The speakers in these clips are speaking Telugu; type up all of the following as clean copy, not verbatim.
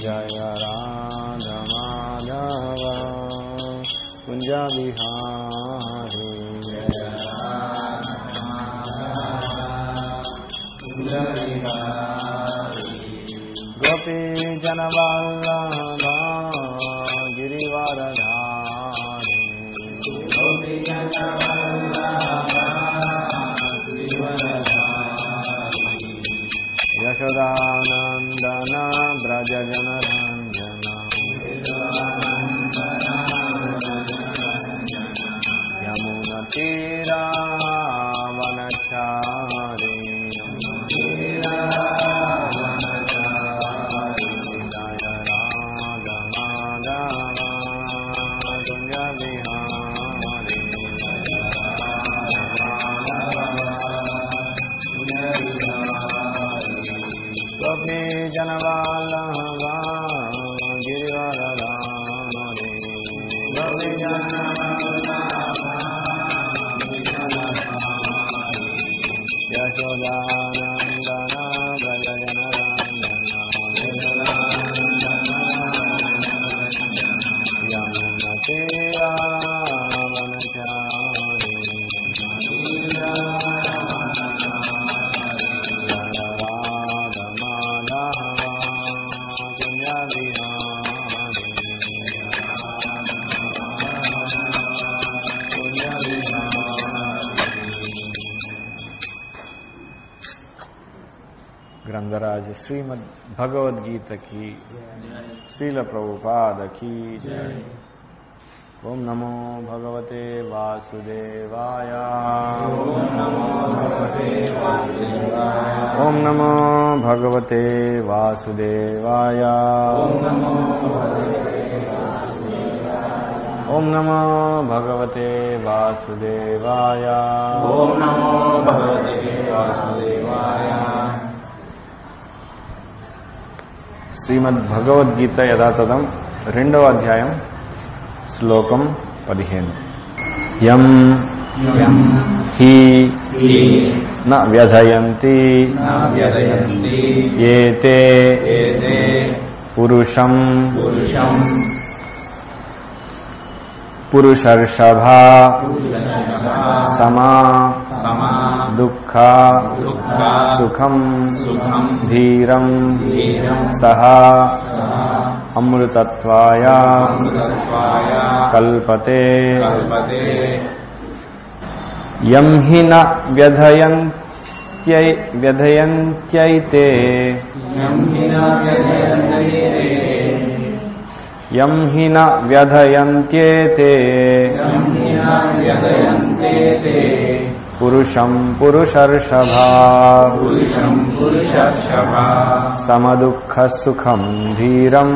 जय राधा माधव कुंज विहारी जय राधा कुंज विहारी गोपी जनवल्लभ गिरिवरधारी गोपी जनवल्लभ गिरिवरधारी यशोदानंदन ब्रज जनरंजन यमुनतीरावनचारी जय राधा माधव कुंज विहारी गोपी जनवल्लभ गिरिवरधारी गोपी यशोदानंदन ब्रज जनरंजन यमुनतीरावनचारी राधा माधव कुंज विहारी कुंज ग्रंथराज श्रीमद् भगवद गीता की श्रील प्रभुपाद की जय। ओम नमो भगवते वासुदेवाय ओम नमो भगवते वासुदेवाय ओम नमो भगवते वासुदेवाय ओम नमो भगवते वासुदेवाय ओम नमो भगवते वासुदेवाय। శ్రీమద్ భగవద్గీత యథాతథం 2వ అధ్యాయం శ్లోకం 15 యం హి న వ్యధయంతి ఏతే పురుషం పురుషర్షభా సమా దుఃఖ సుఖం ధీరం సహ అమృతత్వాయ కల్పతే యం హి న వ్యధయంత్యైతే యం హి న వ్యధయంత్యేతే పురుషం పురుషర్షభా సమదుఃఖ సుఖం ధీరం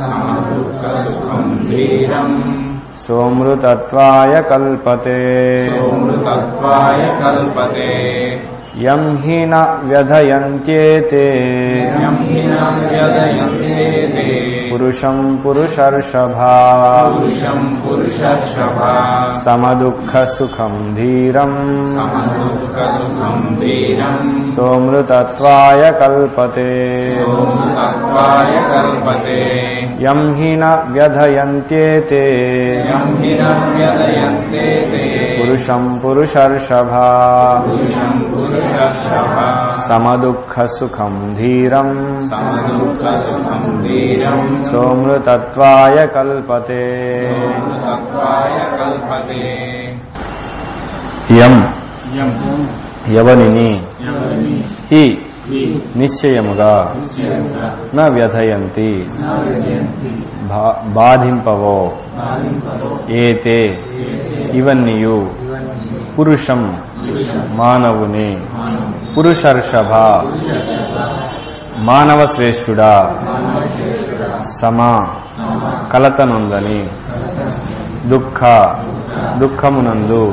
సోమృతత్వాయ కల్పతే యం హి న వ్యధయంత్యేతే పురుషం పురుషర్షభా సమదుఃఖ సుఖం ధీరం సోమృతత్వాయ కల్పతే యం హి న వ్యధయంత్యేతే పురుషం పురుషర్షభా సమదుఃఖ సుఖం ధీరం సోమృతత్వాయ కల్పతే యం ఎవనిని హి నిశ్చయముగా న వ్యధయంతి బాధింపవో ఏతే ఇవన్నీయు పురుషం మానవుని పురుషర్షభ మానవ శ్రేష్ఠుడా సమా కలతనుందని దుఃఖమునందు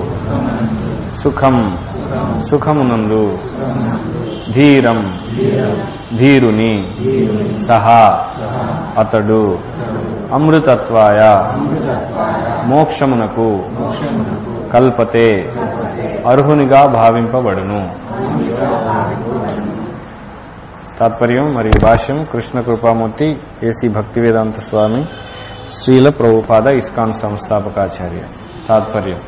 సుఖమునందు ధీరం ధీరుని సహా అతడు అమృతత్వాయ మోక్షమునకు కల్పతే అర్హునిగా భావింపబడును. తాత్పర్యం మరియు భాష్యం కృష్ణ కృపామూర్తి ఏసీ భక్తివేదాంత స్వామి శ్రీల ప్రభుపాద ఇస్కాన్ సంస్థాపకాచార్య. తాత్పర్యం: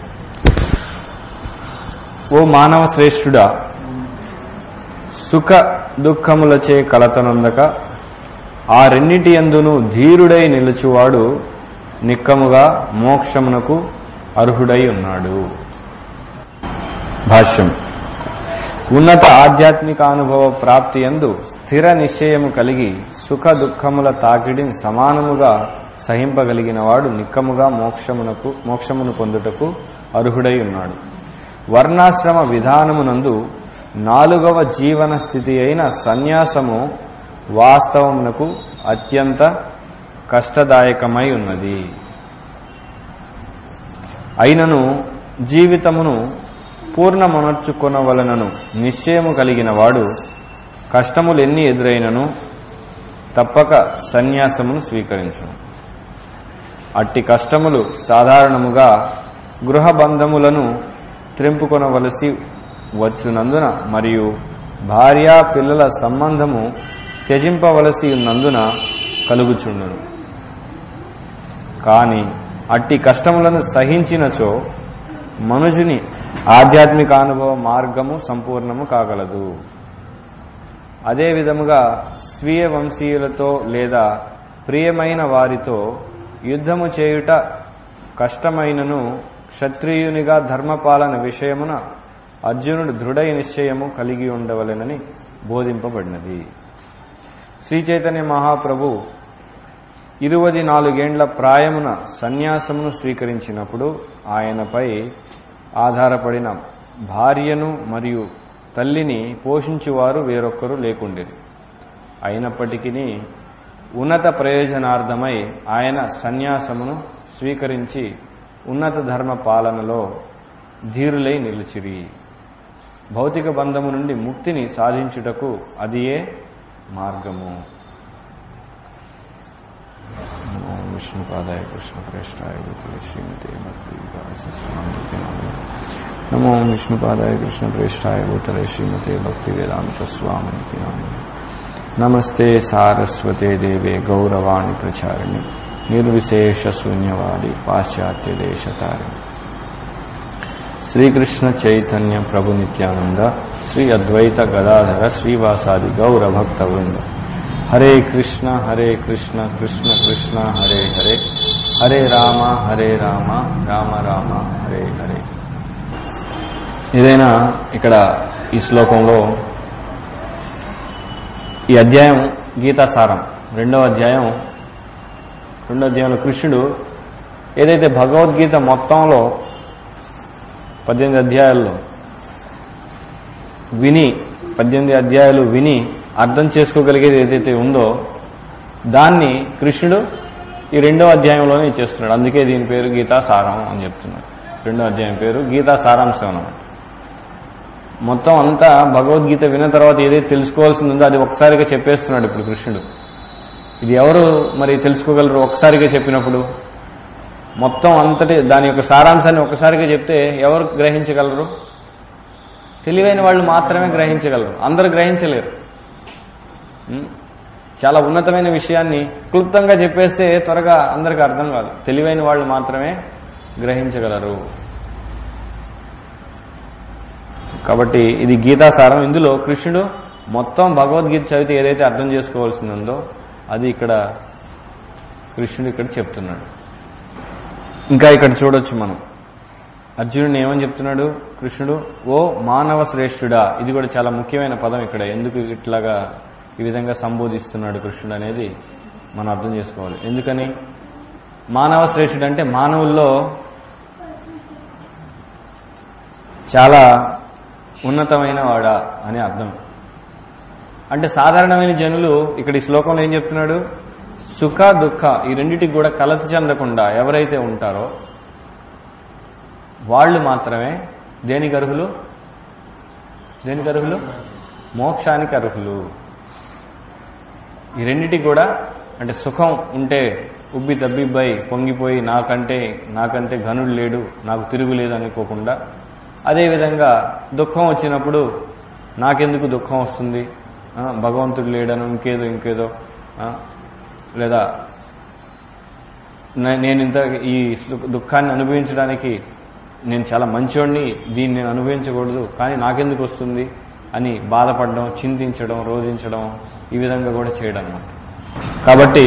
ఓ మానవ శ్రేష్ఠుడా, సుఖ దుఃఖములచే కలతనందక ఆ రెండిటి యందును ధీరుడై నిలుచువాడు నిక్కముగా మోక్షమునకు అర్హుడై ఉన్నాడు. భాష్యం: ఉన్నత ఆధ్యాత్మిక అనుభవ ప్రాప్తి యందు స్థిర నిశ్చయము కలిగి సుఖ దుఃఖముల తాకిడిని సమానముగా సహింపగలిగిన వాడు నిక్కముగా మోక్షమును పొందుటకు అర్హుడై ఉన్నాడు. వర్ణాశ్రమ విధానమునందు 4వ జీవన స్థితి అయిన సన్యాసము వాస్తవమునకు అత్యంత కష్టదాయకమై ఉన్నది. అయినను జీవితమును పూర్ణమనర్చుకొనవలనను నిశ్చయము కలిగిన వాడు కష్టములెన్ని ఎదురైనను తప్పక సన్యాసమును స్వీకరించును. అట్టి కష్టములు సాధారణముగా గృహబంధములను త్రెంపుకొనవలసి వచ్చునందున మరియు భార్యా పిల్లల సంబంధము త్యజింపవలసి ఉన్నందున కలుగుచుండును. కాని అట్టి కష్టములను సహించినచో మనుజుని ఆధ్యాత్మిక అనుభవ మార్గము సంపూర్ణము కాగలదు. అదే విధముగా స్వీయ వంశీయులతో లేదా ప్రియమైన వారితో యుద్ధము చేయుట కష్టమైనను క్షత్రియునిగా ధర్మపాలన విషయమున అర్జునుడు దృఢ నిశ్చయము కలిగి ఉండవలెనని బోధింపబడినది. శ్రీ చైతన్య మహాప్రభు 24 ఏండ్ల ప్రాయమున సన్యాసమును స్వీకరించినప్పుడు ఆయనపై ఆధారపడిన భార్యను మరియు తల్లిని పోషించువారు వేరొక్కరు లేకుండేది. అయినప్పటికీ ఉన్నత ప్రయోజనార్థమై ఆయన సన్యాసమును స్వీకరించి ఉన్నత ధర్మ పాలనలో ధీరులై నిలిచిరి. భౌతిక బంధము నుండి ముక్తిని సాధించుటకు అదియే మార్గము. విష్ణుపాదాయ కృష్ణ ప్రేష్టాయ శ్రీమతే నమో విష్ణుపాదాయ కృష్ణ ప్రేష్టాయ భూతలే శ్రీమతే భక్తి వేదాంత స్వామి నమస్తే సారస్వతే దేవే గౌరవాణి ప్రచారిణి నిర్విశేష శూన్యవాది పాశ్చాత్య దేశతారిణి. శ్రీకృష్ణ చైతన్య ప్రభు నిత్యానంద శ్రీ అద్వైత గదాధర శ్రీవాసాది గౌర భక్త వృంద. హరే కృష్ణ కృష్ణ కృష్ణ హరే హరే, హరే రామ రామ రామ హరే హరే. ఏదైనా ఇక్కడ ఈ శ్లోకంలో ఈ అధ్యాయం గీతాసారం రెండవ అధ్యాయంలో కృష్ణుడు ఏదైతే భగవద్గీత మొత్తంలో 18 అధ్యాయాల్లో 18 అధ్యాయాలు విని అర్థం చేసుకోగలిగేది ఏదైతే ఉందో దాన్ని కృష్ణుడు ఈ 2వ అధ్యాయంలోనే ఇచ్చేస్తున్నాడు. అందుకే దీని పేరు గీతాసారం అని చెప్తున్నాడు. 2వ అధ్యాయం పేరు గీతా సారాంశం అన్నమాట. మొత్తం అంతా భగవద్గీత విన్న తర్వాత ఏదైతే తెలుసుకోవాల్సింది ఉందో అది ఒక్కసారిగా చెప్పేస్తున్నాడు ఇప్పుడు కృష్ణుడు. ఇది ఎవరు మరి తెలుసుకోగలరు? ఒక్కసారిగా చెప్పినప్పుడు మొత్తం అంతటి దాని యొక్క సారాంశాన్ని ఒక్కసారిగా చెప్తే ఎవరు గ్రహించగలరు? తెలివైన వాళ్ళు మాత్రమే గ్రహించగలరు, అందరూ గ్రహించలేరు. చాలా ఉన్నతమైన విషయాన్ని క్లుప్తంగా చెప్పేస్తే త్వరగా అందరికీ అర్థం కాదు. తెలివైన వాళ్ళు మాత్రమే గ్రహించగలరు. కాబట్టి ఇది గీతాసారం. ఇందులో కృష్ణుడు మొత్తం భగవద్గీత చదివితే ఏదైతే అర్థం చేసుకోవాల్సిందో అది ఇక్కడ కృష్ణుడు ఇక్కడ చెప్తున్నాడు. ఇంకా ఇక్కడ చూడొచ్చు మనం అర్జునుడిని ఏమని చెప్తున్నాడు కృష్ణుడు? ఓ మానవ శ్రేష్ఠుడా. ఇది కూడా చాలా ముఖ్యమైన పదం ఇక్కడ. ఎందుకు ఇట్లాగా ఈ విధంగా సంబోధిస్తున్నాడు కృష్ణుడు అనేది మనం అర్థం చేసుకోవాలి. ఎందుకని మానవ శ్రేష్ఠుడు అంటే మానవుల్లో చాలా ఉన్నతమైన వాడా అని అర్థం. అంటే సాధారణమైన జనులు ఇక్కడ ఈ శ్లోకంలో ఏం చెప్తున్నాడు? సుఖ దుఃఖ ఈ రెండిటికి కూడా కలత చెందకుండా ఎవరైతే ఉంటారో వాళ్ళు మాత్రమే దేనికి అర్హులు? మోక్షానికి అర్హులు. ఈ రెండిటికి కూడా అంటే సుఖం ఉంటే ఉబ్బి తబ్బిబ్బై పొంగిపోయి నాకంటే ఘనుడు లేడు, నాకు తిరుగులేదు అనుకోకుండా, అదేవిధంగా దుఃఖం వచ్చినప్పుడు నాకెందుకు దుఃఖం వస్తుంది, భగవంతుడు లేడను ఇంకేదో లేదా నేను ఇంత ఈ దుఃఖాన్ని అనుభవించడానికి నేను చాలా మంచోడిని, దీన్ని నేను అనుభవించకూడదు, కానీ నాకెందుకు వస్తుంది అని బాధపడడం, చింతించడం, రోధించడం, ఈ విధంగా కూడా చేయడం అన్నమాట. కాబట్టి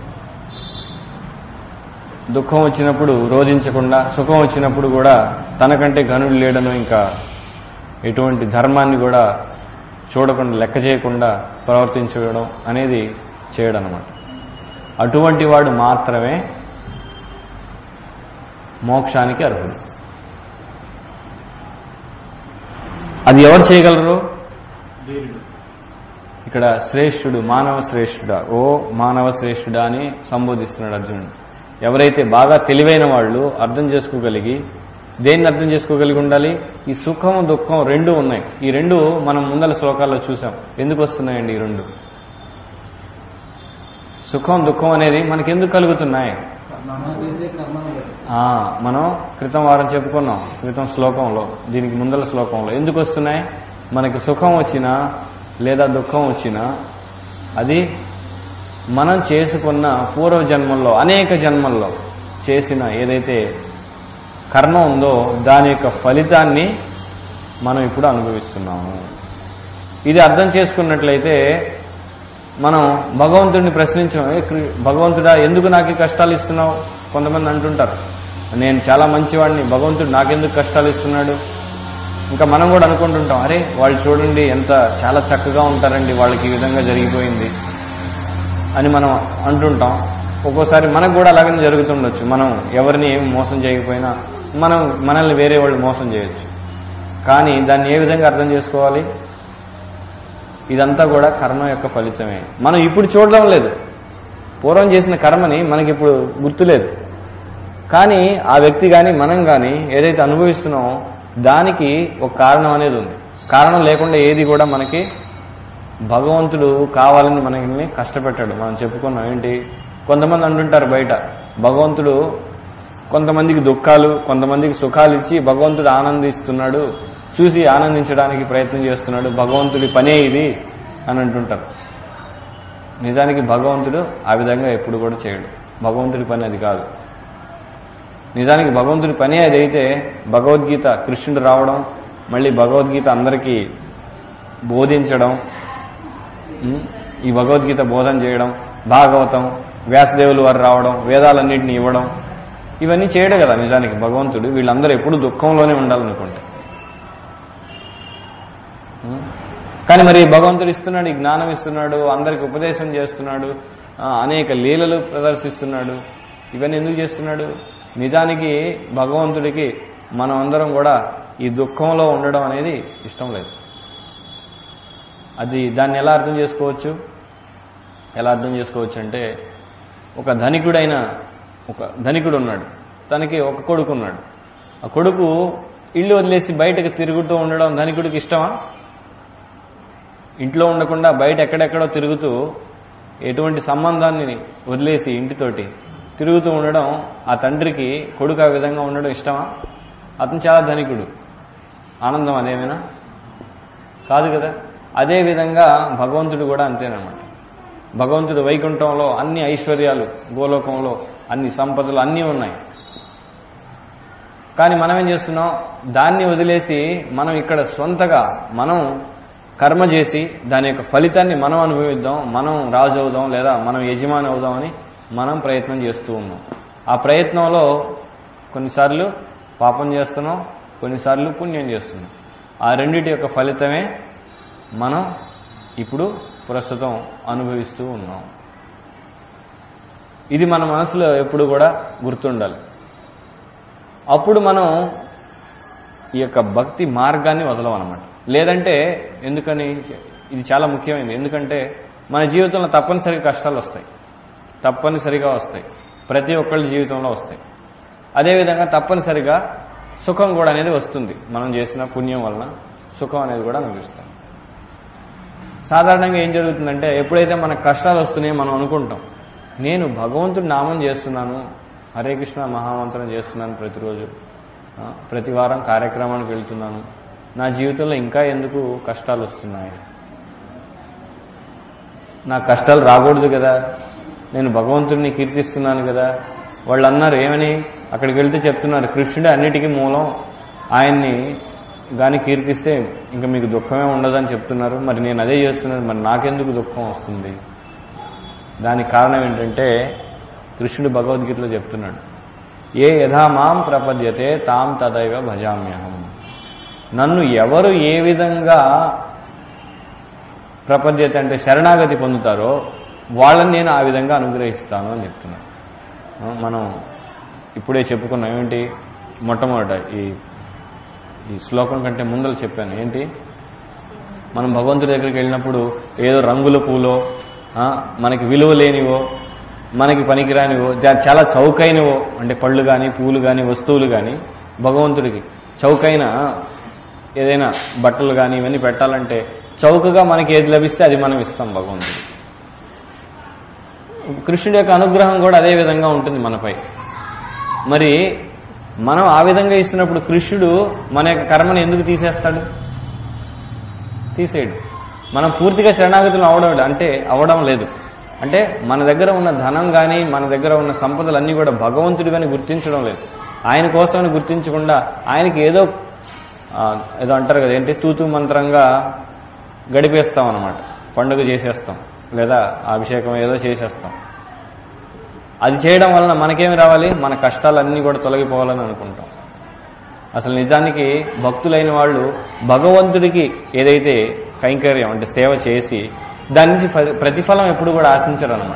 దుఃఖం వచ్చినప్పుడు రోధించకుండా, సుఖం వచ్చినప్పుడు కూడా తనకంటే ఘనుడు లేడను ఇంకా ఎటువంటి ధర్మాన్ని కూడా చూడకుండా, లెక్క చేయకుండా ప్రవర్తించడం అనేది చేయడం అన్నమాట. అటువంటి వాడు మాత్రమే మోక్షానికి అర్హుడు. అది ఎవరు చేయగలరు? ఇక్కడ శ్రేష్ఠుడు, మానవ శ్రేష్ఠుడా, ఓ మానవ శ్రేష్ఠుడా అని సంబోధిస్తున్నాడు అర్జునుడు. ఎవరైతే బాగా తెలివైన వాళ్ళు అర్థం చేసుకోగలిగి, దేన్ని అర్థం చేసుకోగలిగి ఉండాలి? ఈ సుఖం దుఃఖం రెండు ఉన్నాయి. ఈ రెండు మనం ముందల శ్లోకాల్లో చూసాం. ఎందుకు వస్తున్నాయండి ఈ రెండు? సుఖం దుఃఖం అనేది మనకెందుకు కలుగుతున్నాయి? మనం క్రితం వారం చెప్పుకున్నాం, క్రితం శ్లోకంలో, దీనికి ముందల శ్లోకంలో. ఎందుకు వస్తున్నాయి? మనకి సుఖం వచ్చినా లేదా దుఃఖం వచ్చినా అది మనం చేసుకున్న పూర్వ జన్మల్లో, అనేక జన్మల్లో చేసిన ఏదైతే కర్మ ఉందో దాని యొక్క ఫలితాన్ని మనం ఇప్పుడు అనుభవిస్తున్నాము. ఇది అర్థం చేసుకున్నట్లయితే మనం భగవంతుడిని ప్రశ్నించడం, భగవంతుడా ఎందుకు నాకు కష్టాలు ఇస్తున్నావు? కొంతమంది అంటుంటారు, నేను చాలా మంచివాడిని, భగవంతుడు నాకెందుకు కష్టాలు ఇస్తున్నాడు? ఇంకా మనం కూడా అనుకుంటుంటాం, అరే వాళ్ళు చూడండి ఎంత చాలా చక్కగా ఉంటారండి, వాళ్ళకి ఈ విధంగా జరిగిపోయింది అని మనం అంటుంటాం. ఒక్కోసారి మనకు కూడా అలాగనే జరుగుతుండొచ్చు. మనం ఎవరిని ఏమి మోసం చేయకపోయినా మనల్ని వేరే వాళ్ళు మోసం చేయొచ్చు. కానీ దాన్ని ఏ విధంగా అర్థం చేసుకోవాలి? ఇదంతా కూడా కర్మ యొక్క ఫలితమే. మనం ఇప్పుడు చూడడం లేదు, పూర్వం చేసిన కర్మని మనకిప్పుడు గుర్తులేదు. కానీ ఆ వ్యక్తి కానీ మనం కానీ ఏదైతే అనుభవిస్తున్నామో దానికి ఒక కారణం అనేది ఉంది. కారణం లేకుండా ఏది కూడా మనకి భగవంతుడు కావాలని మనల్ని కష్టపెట్టాడు. మనం చెప్పుకున్నాం ఏంటి, కొంతమంది అంటుంటారు బయట, భగవంతుడు కొంతమందికి దుఃఖాలు కొంతమందికి సుఖాలు ఇచ్చి భగవంతుడు ఆనందిస్తున్నాడు, చూసి ఆనందించడానికి ప్రయత్నం చేస్తున్నాడు, భగవంతుడి పనే ఇది అని అంటుంటారు. నిజానికి భగవంతుడు ఆ విధంగా ఎప్పుడు కూడా చేయడు. భగవంతుడి పని అది కాదు. నిజానికి భగవంతుడి పని అదైతే భగవద్గీత, కృష్ణుడు రావడం, మళ్ళీ భగవద్గీత అందరికీ బోధించడం, ఈ భగవద్గీత బోధన చేయడం, భాగవతం, వ్యాసదేవులు వారు రావడం, వేదాలన్నింటినీ ఇవ్వడం, ఇవన్నీ చేయడు కదా నిజానికి భగవంతుడు. వీళ్ళందరూ ఎప్పుడు దుఃఖంలోనే ఉండాలనుకుంటే. కానీ మరి భగవంతుడు ఇస్తున్నాడు, ఈ జ్ఞానం ఇస్తున్నాడు, అందరికి ఉపదేశం చేస్తున్నాడు, అనేక లీలలు ప్రదర్శిస్తున్నాడు. ఇవన్నీ ఎందుకు చేస్తున్నాడు? నిజానికి భగవంతుడికి మనం అందరం కూడా ఈ దుఃఖంలో ఉండడం అనేది ఇష్టం లేదు. అది దాన్ని ఎలా అర్థం చేసుకోవచ్చు? ఎలా అర్థం చేసుకోవచ్చు అంటే, ఒక ధనికుడు ఉన్నాడు, తనకి ఒక కొడుకు ఉన్నాడు. ఆ కొడుకు ఇల్లు వదిలేసి బయటకు తిరుగుతూ ఉండడం ధనికుడికి ఇష్టమా? ఇంట్లో ఉండకుండా బయట ఎక్కడెక్కడో తిరుగుతూ, ఎటువంటి సంబంధాన్ని వదిలేసి ఇంటితోటి తిరుగుతూ ఉండడం ఆ తండ్రికి కొడుకు ఆ విధంగా ఉండడం ఇష్టమా? అతను చాలా ధనికుడు, ఆనందం అదేమైనా కాదు కదా. అదేవిధంగా భగవంతుడు కూడా అంతేనమాట. భగవంతుడు వైకుంఠంలో అన్ని ఐశ్వర్యాలు, గోలోకంలో అన్ని సంపదలు అన్నీ ఉన్నాయి. కానీ మనం ఏం చేస్తున్నాం? దాన్ని వదిలేసి మనం ఇక్కడ సొంతగా మనం కర్మ చేసి దాని యొక్క ఫలితాన్ని మనం అనుభవిద్దాం, మనం రాజు అవుదాం లేదా మనం యజమాని అవుదామని మనం ప్రయత్నం చేస్తూ ఉన్నాం. ఆ ప్రయత్నంలో కొన్నిసార్లు పాపం చేస్తున్నాం, కొన్నిసార్లు పుణ్యం చేస్తున్నాం. ఆ రెండిటి యొక్క ఫలితమే మనం ఇప్పుడు ప్రస్తుతం అనుభవిస్తూ ఉన్నాం. ఇది మన మనసులో ఎప్పుడు కూడా గుర్తుండాలి. అప్పుడు మనం ఈ యొక్క భక్తి మార్గాన్ని వదలమన్నమాట. లేదంటే, ఎందుకని ఇది చాలా ముఖ్యమైనది, ఎందుకంటే మన జీవితంలో తప్పనిసరిగా కష్టాలు వస్తాయి, తప్పనిసరిగా వస్తాయి, ప్రతి ఒక్కళ్ళ జీవితంలో వస్తాయి. అదేవిధంగా తప్పనిసరిగా సుఖం కూడా అనేది వస్తుంది. మనం చేసిన పుణ్యం వలన సుఖం అనేది కూడా అనుభవిస్తాం. సాధారణంగా ఏం జరుగుతుందంటే, ఎప్పుడైతే మనకు కష్టాలు వస్తున్నాయో మనం అనుకుంటాం, నేను భగవంతుడి నామం చేస్తున్నాను, హరే కృష్ణ మహామంత్రం చేస్తున్నాను, ప్రతిరోజు ప్రతి వారం కార్యక్రమానికి వెళ్తున్నాను, నా జీవితంలో ఇంకా ఎందుకు కష్టాలు వస్తున్నాయి? నాకు కష్టాలు రాకూడదు కదా, నేను భగవంతుడిని కీర్తిస్తున్నాను కదా. వాళ్ళు అన్నారు ఏమని, అక్కడికి వెళ్తే చెప్తున్నారు కృష్ణుడే అన్నిటికీ మూలం, ఆయన్ని గాని కీర్తిస్తే ఇంకా మీకు దుఃఖమే ఉండదని చెప్తున్నారు. మరి నేను అదే చేస్తున్నాను, మరి నాకెందుకు దుఃఖం వస్తుంది? దానికి కారణం ఏంటంటే కృష్ణుడు భగవద్గీతలో చెప్తున్నాడు, ఏ యథా మాం ప్రపద్యతే తాం తదైవ భజామ్యహం. నన్ను ఎవరు ఏ విధంగా ప్రపద్యత అంటే శరణాగతి పొందుతారో వాళ్ళని నేను ఆ విధంగా అనుగ్రహిస్తాను అని చెప్తున్నాను. మనం ఇప్పుడే చెప్పుకున్నాం ఏమిటి, మొట్టమొదట ఈ శ్లోకం కంటే ముందర చెప్పాను ఏంటి, మనం భగవంతుడి దగ్గరికి వెళ్ళినప్పుడు ఏదో రంగుల పూలో మనకి విలువ లేనివో మనకి పనికిరానివో చాలా చౌకైనవో అంటే పళ్ళు కానీ పూలు కానీ వస్తువులు కానీ భగవంతుడికి చౌకైన ఏదైనా బట్టలు కానీ ఇవన్నీ పెట్టాలంటే చౌకగా మనకి ఏది లభిస్తే అది మనం ఇస్తాం భగవంతుడికి. కృష్ణుడి యొక్క అనుగ్రహం కూడా అదే విధంగా ఉంటుంది మనపై. మరి మనం ఆ విధంగా ఇస్తున్నప్పుడు కృష్ణుడు మన యొక్క కర్మను ఎందుకు తీసేస్తాడు? తీసేయడు. మనం పూర్తిగా శరణాగతులు అవడం లేదు అంటే మన దగ్గర ఉన్న ధనం కానీ మన దగ్గర ఉన్న సంపదలన్నీ కూడా భగవంతుడు కానీ గుర్తించడం లేదు. ఆయన కోసమని గుర్తించకుండా ఆయనకి ఏదో అంటారు కదా ఏంటి, తూతూ మంత్రంగా గడిపేస్తాం అన్నమాట. పండుగ చేసేస్తాం లేదా అభిషేకం ఏదో చేసేస్తాం. అది చేయడం వలన మనకేమి రావాలి, మన కష్టాలన్నీ కూడా తొలగిపోవాలని అనుకుంటాం. అసలు నిజానికి భక్తులైన వాళ్ళు భగవంతుడికి ఏదైతే కైంకర్యం అంటే సేవ చేసి దాని నుంచి ప్రతిఫలం ఎప్పుడు కూడా ఆశించరు అన్నమాట.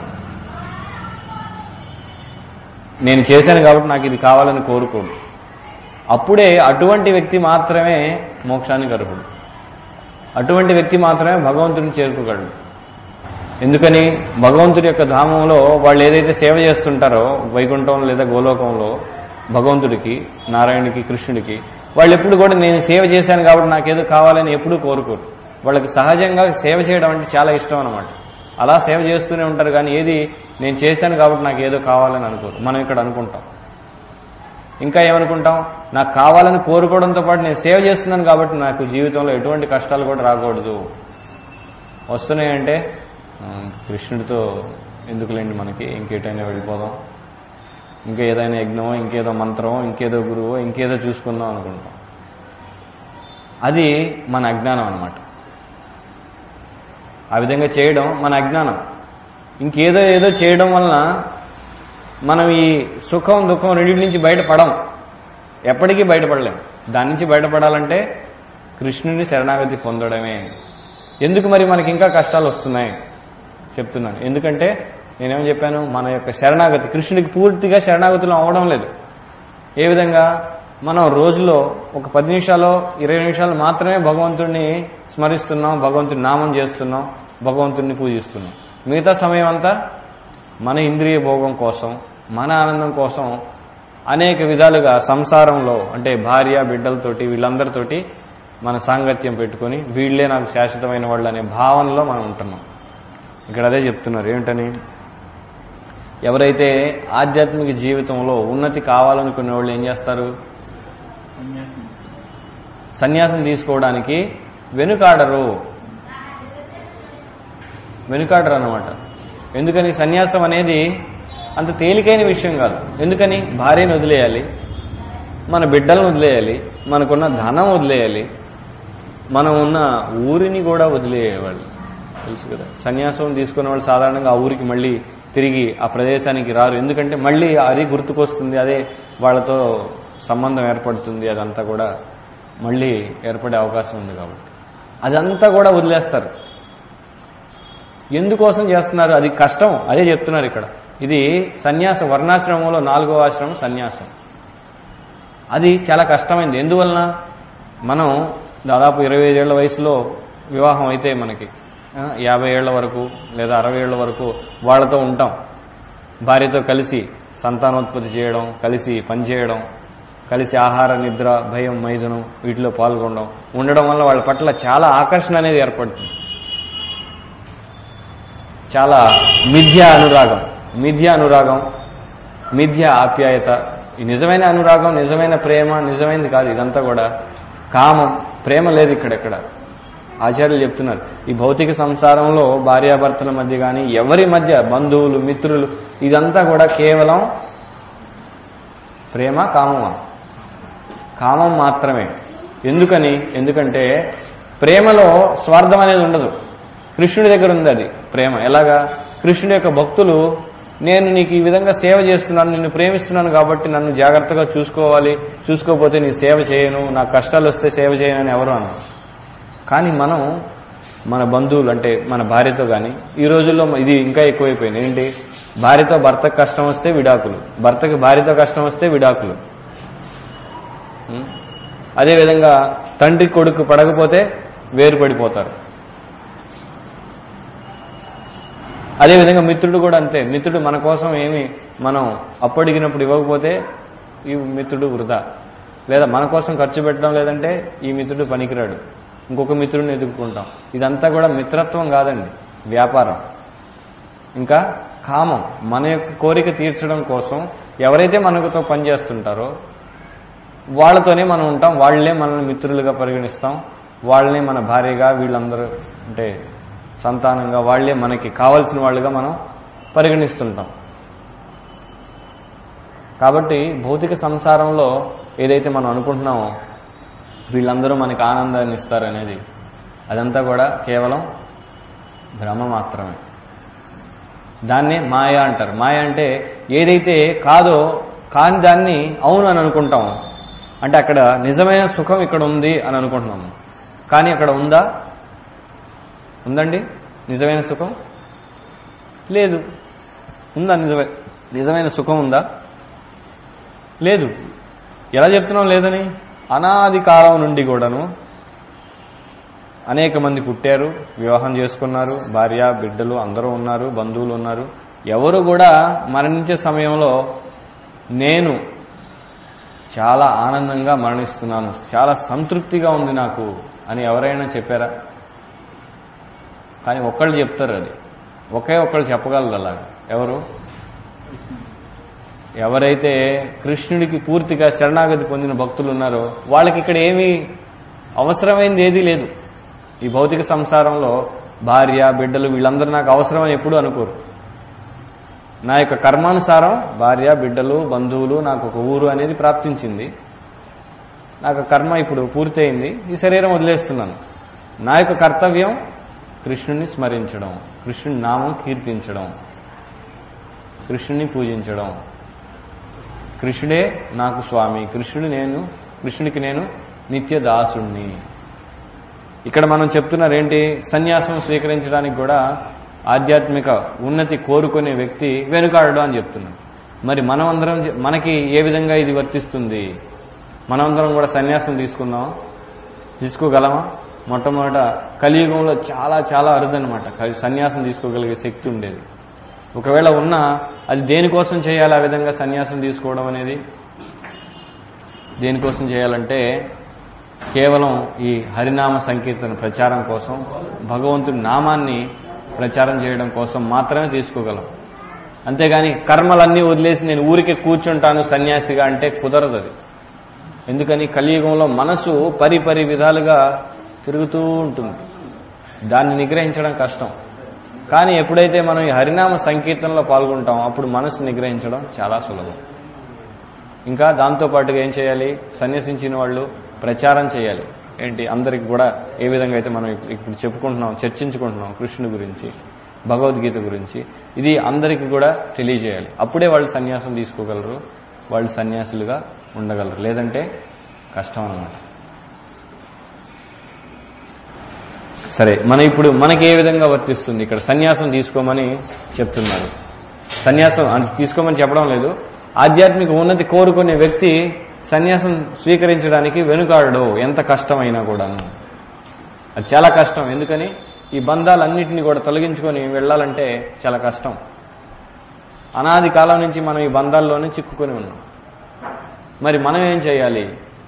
నేను చేశాను కాబట్టి నాకు ఇది కావాలని కోరుకోడు. అప్పుడే అటువంటి వ్యక్తి మాత్రమే మోక్షానికి అర్హుడు. అటువంటి వ్యక్తి మాత్రమే భగవంతుడిని చేరుకోగలడు. ఎందుకని, భగవంతుడి యొక్క ధామంలో వాళ్ళు ఏదైతే సేవ చేస్తుంటారో వైకుంఠం లేదా గోలోకంలో భగవంతుడికి, నారాయణుడికి, కృష్ణుడికి, వాళ్ళు ఎప్పుడు కూడా నేను సేవ చేశాను కాబట్టి నాకేదో కావాలని ఎప్పుడూ కోరుకోరు. వాళ్ళకి సహజంగా సేవ చేయడం అంటే చాలా ఇష్టం అన్నమాట. అలా సేవ చేస్తూనే ఉంటారు. కానీ ఏది నేను చేశాను కాబట్టి నాకు ఏదో కావాలని అనుకోరు. మనం ఇక్కడ అనుకుంటాం. ఇంకా ఏమనుకుంటాం, నాకు కావాలని కోరుకోవడంతో పాటు నేను సేవ చేస్తున్నాను కాబట్టి నాకు జీవితంలో ఎటువంటి కష్టాలు కూడా రాకూడదు. వస్తున్నాయంటే కృష్ణుడితో ఎందుకులేండి మనకి, ఇంకేటైనా వెళ్ళిపోదాం, ఇంకా ఏదైనా యజ్ఞమో ఇంకేదో మంత్రమో ఇంకేదో గురువో ఇంకేదో చూసుకుందాం అనుకుంటాం. అది మన అజ్ఞానం అన్నమాట. ఆ విధంగా చేయడం మన అజ్ఞానం. ఇంకేదో ఏదో చేయడం వలన మనం ఈ సుఖం దుఃఖం రెండింటి నుంచి బయటపడం, ఎప్పటికీ బయటపడలేం. దాని నుంచి బయటపడాలంటే కృష్ణుని శరణాగతి పొందడమే. ఎందుకు మరి మనకి ఇంకా కష్టాలు వస్తున్నాయి చెప్తున్నాను. ఎందుకంటే నేనేం చెప్పాను, మన యొక్క శరణాగతి కృష్ణుడికి పూర్తిగా శరణాగతులు అవ్వడం లేదు. ఏ విధంగా, మనం రోజులో ఒక 10 నిమిషాలు 20 నిమిషాలు మాత్రమే భగవంతుడిని స్మరిస్తున్నాం, భగవంతుడి నామం చేస్తున్నాం, భగవంతుడిని పూజిస్తున్నాం. మిగతా సమయం అంతా మన ఇంద్రియ భోగం కోసం, మన ఆనందం కోసం అనేక విధాలుగా సంసారంలో అంటే భార్య బిడ్డలతోటి వీళ్ళందరితోటి మన సాంగత్యం పెట్టుకుని వీళ్లే నాకు శాశ్వతమైన వాళ్ళు అనే భావనలో మనం ఉంటున్నాం. ఇక్కడ అదే చెప్తున్నారు ఏమిటని, ఎవరైతే ఆధ్యాత్మిక జీవితంలో ఉన్నతి కావాలనుకునే వాళ్ళు ఏం చేస్తారు, సన్యాసం తీసుకోవడానికి వెనుకాడరు అన్నమాట. ఎందుకని, సన్యాసం అనేది అంత తేలికైన విషయం కాదు. ఎందుకని, భార్యను వదిలేయాలి, మన బిడ్డలను వదిలేయాలి, మనకున్న ధనం వదిలేయాలి, మనం ఉన్న ఊరిని కూడా వదిలేయేవాళ్ళు తెలుసు కదా. సన్యాసం తీసుకునే వాళ్ళు సాధారణంగా ఆ ఊరికి మళ్ళీ తిరిగి ఆ ప్రదేశానికి రారు. ఎందుకంటే మళ్ళీ అది గుర్తుకొస్తుంది, అదే వాళ్ళతో సంబంధం ఏర్పడుతుంది, అదంతా కూడా మళ్ళీ ఏర్పడే అవకాశం ఉంది. కాబట్టి అదంతా కూడా వదిలేస్తారు. ఎందుకోసం చేస్తున్నారు, అది కష్టం. అదే చెప్తున్నారు ఇక్కడ. ఇది సన్యాస వర్ణాశ్రమంలో 4వ ఆశ్రమం సన్యాసం. అది చాలా కష్టమైంది. ఎందువలన, మనం దాదాపు 25 ఏళ్ల వయసులో వివాహం అయితే మనకి 50 ఏళ్ల వరకు లేదా 60 ఏళ్ల వరకు వాళ్లతో ఉంటాం. భార్యతో కలిసి సంతానోత్పత్తి చేయడం, కలిసి పనిచేయడం, కలిసి ఆహార నిద్ర భయం మైథునం వీటిలో ఉండడం వల్ల వాళ్ళ పట్ల చాలా ఆకర్షణ అనేది ఏర్పడుతుంది. చాలా మిథ్యా అనురాగం, మిథ్యా ఆప్యాయత. ఈ నిజమైన అనురాగం, నిజమైన ప్రేమ, నిజమైనది కాదు. ఇదంతా కూడా కామం, ప్రేమ లేదు ఇక్కడెక్కడ. ఆచార్యులు చెప్తున్నారు, ఈ భౌతిక సంసారంలో భార్యాభర్తల మధ్య కానీ ఎవరి మధ్య బంధువులు మిత్రులు ఇదంతా కూడా కేవలం ప్రేమ కామమా? కామం మాత్రమే. ఎందుకంటే ప్రేమలో స్వార్థం అనేది ఉండదు. కృష్ణుడి దగ్గర ఉంది అది ప్రేమ. ఎలాగా? కృష్ణుడి యొక్క భక్తులు నేను నీకు ఈ విధంగా సేవ చేస్తున్నాను, నిన్ను ప్రేమిస్తున్నాను కాబట్టి నన్ను జాగ్రత్తగా చూసుకోవాలి, చూసుకోకపోతే నీ సేవ చేయను, నాకు కష్టాలు వస్తే సేవ చేయను అని ఎవరు అన్నారు. కానీ మనం మన బంధువులు అంటే మన భార్యతో కానీ ఈ రోజుల్లో ఇది ఇంకా ఎక్కువైపోయింది. ఏంటి? భార్యతో భర్తకు కష్టం వస్తే విడాకులు, భర్తకి భార్యతో కష్టం వస్తే విడాకులు. అదేవిధంగా తండ్రి కొడుకు పడకపోతే వేరు పడిపోతారు. అదేవిధంగా మిత్రుడు కూడా అంతే. మిత్రుడు మన కోసం ఏమి మనం అప్పడిగినప్పుడు ఇవ్వకపోతే ఈ మిత్రుడు వృధా, లేదా మన కోసం ఖర్చు పెట్టడం లేదంటే ఈ మిత్రుడు పనికిరాడు, ఇంకొక మిత్రుడిని ఎదుర్కొంటాం. ఇదంతా కూడా మిత్రత్వం కాదండి, వ్యాపారం. ఇంకా కామం, మన యొక్క కోరిక తీర్చడం కోసం ఎవరైతే మనతో పనిచేస్తుంటారో వాళ్ళతోనే మనం ఉంటాం, వాళ్లే మనల్ని మిత్రులుగా పరిగణిస్తాం, వాళ్ళనే మన భార్యగా, వీళ్ళందరూ అంటే సంతానంగా వాళ్లే మనకి కావలసిన వాళ్ళుగా మనం పరిగణిస్తుంటాం. కాబట్టి భౌతిక సంసారంలో ఏదైతే మనం అనుకుంటున్నామో వీళ్ళందరూ మనకి ఆనందాన్ని ఇస్తారనేది అదంతా కూడా కేవలం భ్రమ మాత్రమే. దాన్నే మాయ అంటారు. మాయ అంటే ఏదైతే కాదో కాని దాన్ని అవును అని అనుకుంటాము. అంటే అక్కడ నిజమైన సుఖం ఇక్కడ ఉంది అని అనుకుంటున్నాము, కానీ అక్కడ ఉందా? ఉందండి నిజమైన సుఖం? లేదు. ఉందా నిజమైన సుఖం ఉందా? లేదు. ఎలా చెప్తున్నాం లేదని? అనాది కాలం నుండి కూడాను అనేక మంది పుట్టారు, వివాహం చేసుకున్నారు, భార్య బిడ్డలు అందరూ ఉన్నారు, బంధువులు ఉన్నారు. ఎవరు కూడా మరణించే సమయంలో నేను చాలా ఆనందంగా మరణిస్తున్నాను, చాలా సంతృప్తిగా ఉంది నాకు అని ఎవరైనా చెప్పారా? కానీ ఒక్కళ్ళు చెప్తారు, అది ఒకే ఒక్కళ్ళు చెప్పగలరు అలాగా. ఎవరు? ఎవరైతే కృష్ణుడికి పూర్తిగా శరణాగతి పొందిన భక్తులు ఉన్నారో వాళ్ళకి ఇక్కడ ఏమీ అవసరమైంది ఏదీ లేదు. ఈ భౌతిక సంసారంలో భార్య బిడ్డలు వీళ్ళందరూ నాకు అవసరమని ఎప్పుడూ అనుకోరు. నా యొక్క కర్మానుసారం భార్య బిడ్డలు బంధువులు నాకు ఒక ఊరు అనేది ప్రాప్తించింది, నాకు కర్మ ఇప్పుడు పూర్తయింది, ఈ శరీరం వదిలేస్తున్నాను. నా యొక్క కర్తవ్యం కృష్ణుని స్మరించడం, కృష్ణుని నామం కీర్తించడం, కృష్ణుని పూజించడం. కృష్ణుడే నాకు స్వామి, కృష్ణుడికి నేను నిత్య దాసుణ్ణి. ఇక్కడ మనం చెప్తున్నారేంటి? సన్యాసం స్వీకరించడానికి కూడా ఆధ్యాత్మిక ఉన్నతి కోరుకునే వ్యక్తి వెనుకాడడం అని చెప్తున్నాం. మరి మనమందరం మనకి ఏ విధంగా ఇది వర్తిస్తుంది? మనమందరం కూడా సన్యాసం తీసుకోగలమా? మొట్టమొదట కలియుగంలో చాలా చాలా అరుదనమాట సన్యాసం తీసుకోగలిగే శక్తి ఉండేది. ఒకవేళ ఉన్నా అది దేనికోసం చేయాలి? ఆ విధంగా సన్యాసం తీసుకోవడం అనేది దేనికోసం చేయాలంటే కేవలం ఈ హరినామ సంకీర్తన ప్రచారం కోసం, భగవంతుడి నామాన్ని ప్రచారం చేయడం కోసం మాత్రమే తీసుకోగలం. అంతేగాని కర్మలన్నీ వదిలేసి నేను ఊరికే కూర్చుంటాను సన్యాసిగా అంటే కుదరదు అది. ఎందుకని? కలియుగంలో మనసు పరిపరి విధాలుగా తిరుగుతూ ఉంటుంది, దాన్ని నిగ్రహించడం కష్టం. కానీ ఎప్పుడైతే మనం ఈ హరినామ సంకీర్తనలో పాల్గొంటాం అప్పుడు మనసు నిగ్రహించడం చాలా సులభం. ఇంకా దాంతోపాటుగా ఏం చేయాలి? సన్యసించిన వాళ్ళు ప్రచారం చేయాలి. ఏంటి? అందరికి కూడా ఏ విధంగా అయితే మనం ఇప్పుడు చెప్పుకుంటున్నాం, చర్చించుకుంటున్నాం కృష్ణుడి గురించి, భగవద్గీత గురించి, ఇది అందరికీ కూడా తెలియజేయాలి. అప్పుడే వాళ్ళు సన్యాసం తీసుకోగలరు, వాళ్ళు సన్యాసులుగా ఉండగలరు. లేదంటే కష్టం అన్నమాట. సరే, ఇప్పుడు మనకి ఏ విధంగా వర్తిస్తుంది? ఇక్కడ సన్యాసం తీసుకోమని చెప్తున్నారు. సన్యాసం తీసుకోమని చెప్పడం లేదు. ఆధ్యాత్మిక ఉన్నతి కోరుకునే వ్యక్తి సన్యాసం స్వీకరించడానికి వెనుకాడడు, ఎంత కష్టమైనా కూడాను. అది చాలా కష్టం. ఎందుకని? ఈ బంధాలన్నింటినీ కూడా తొలగించుకొని వెళ్ళాలంటే చాలా కష్టం. అనాది కాలం నుంచి మనం ఈ బంధాల్లోనే చిక్కుకొని ఉన్నాం. మరి మనం ఏం చేయాలి?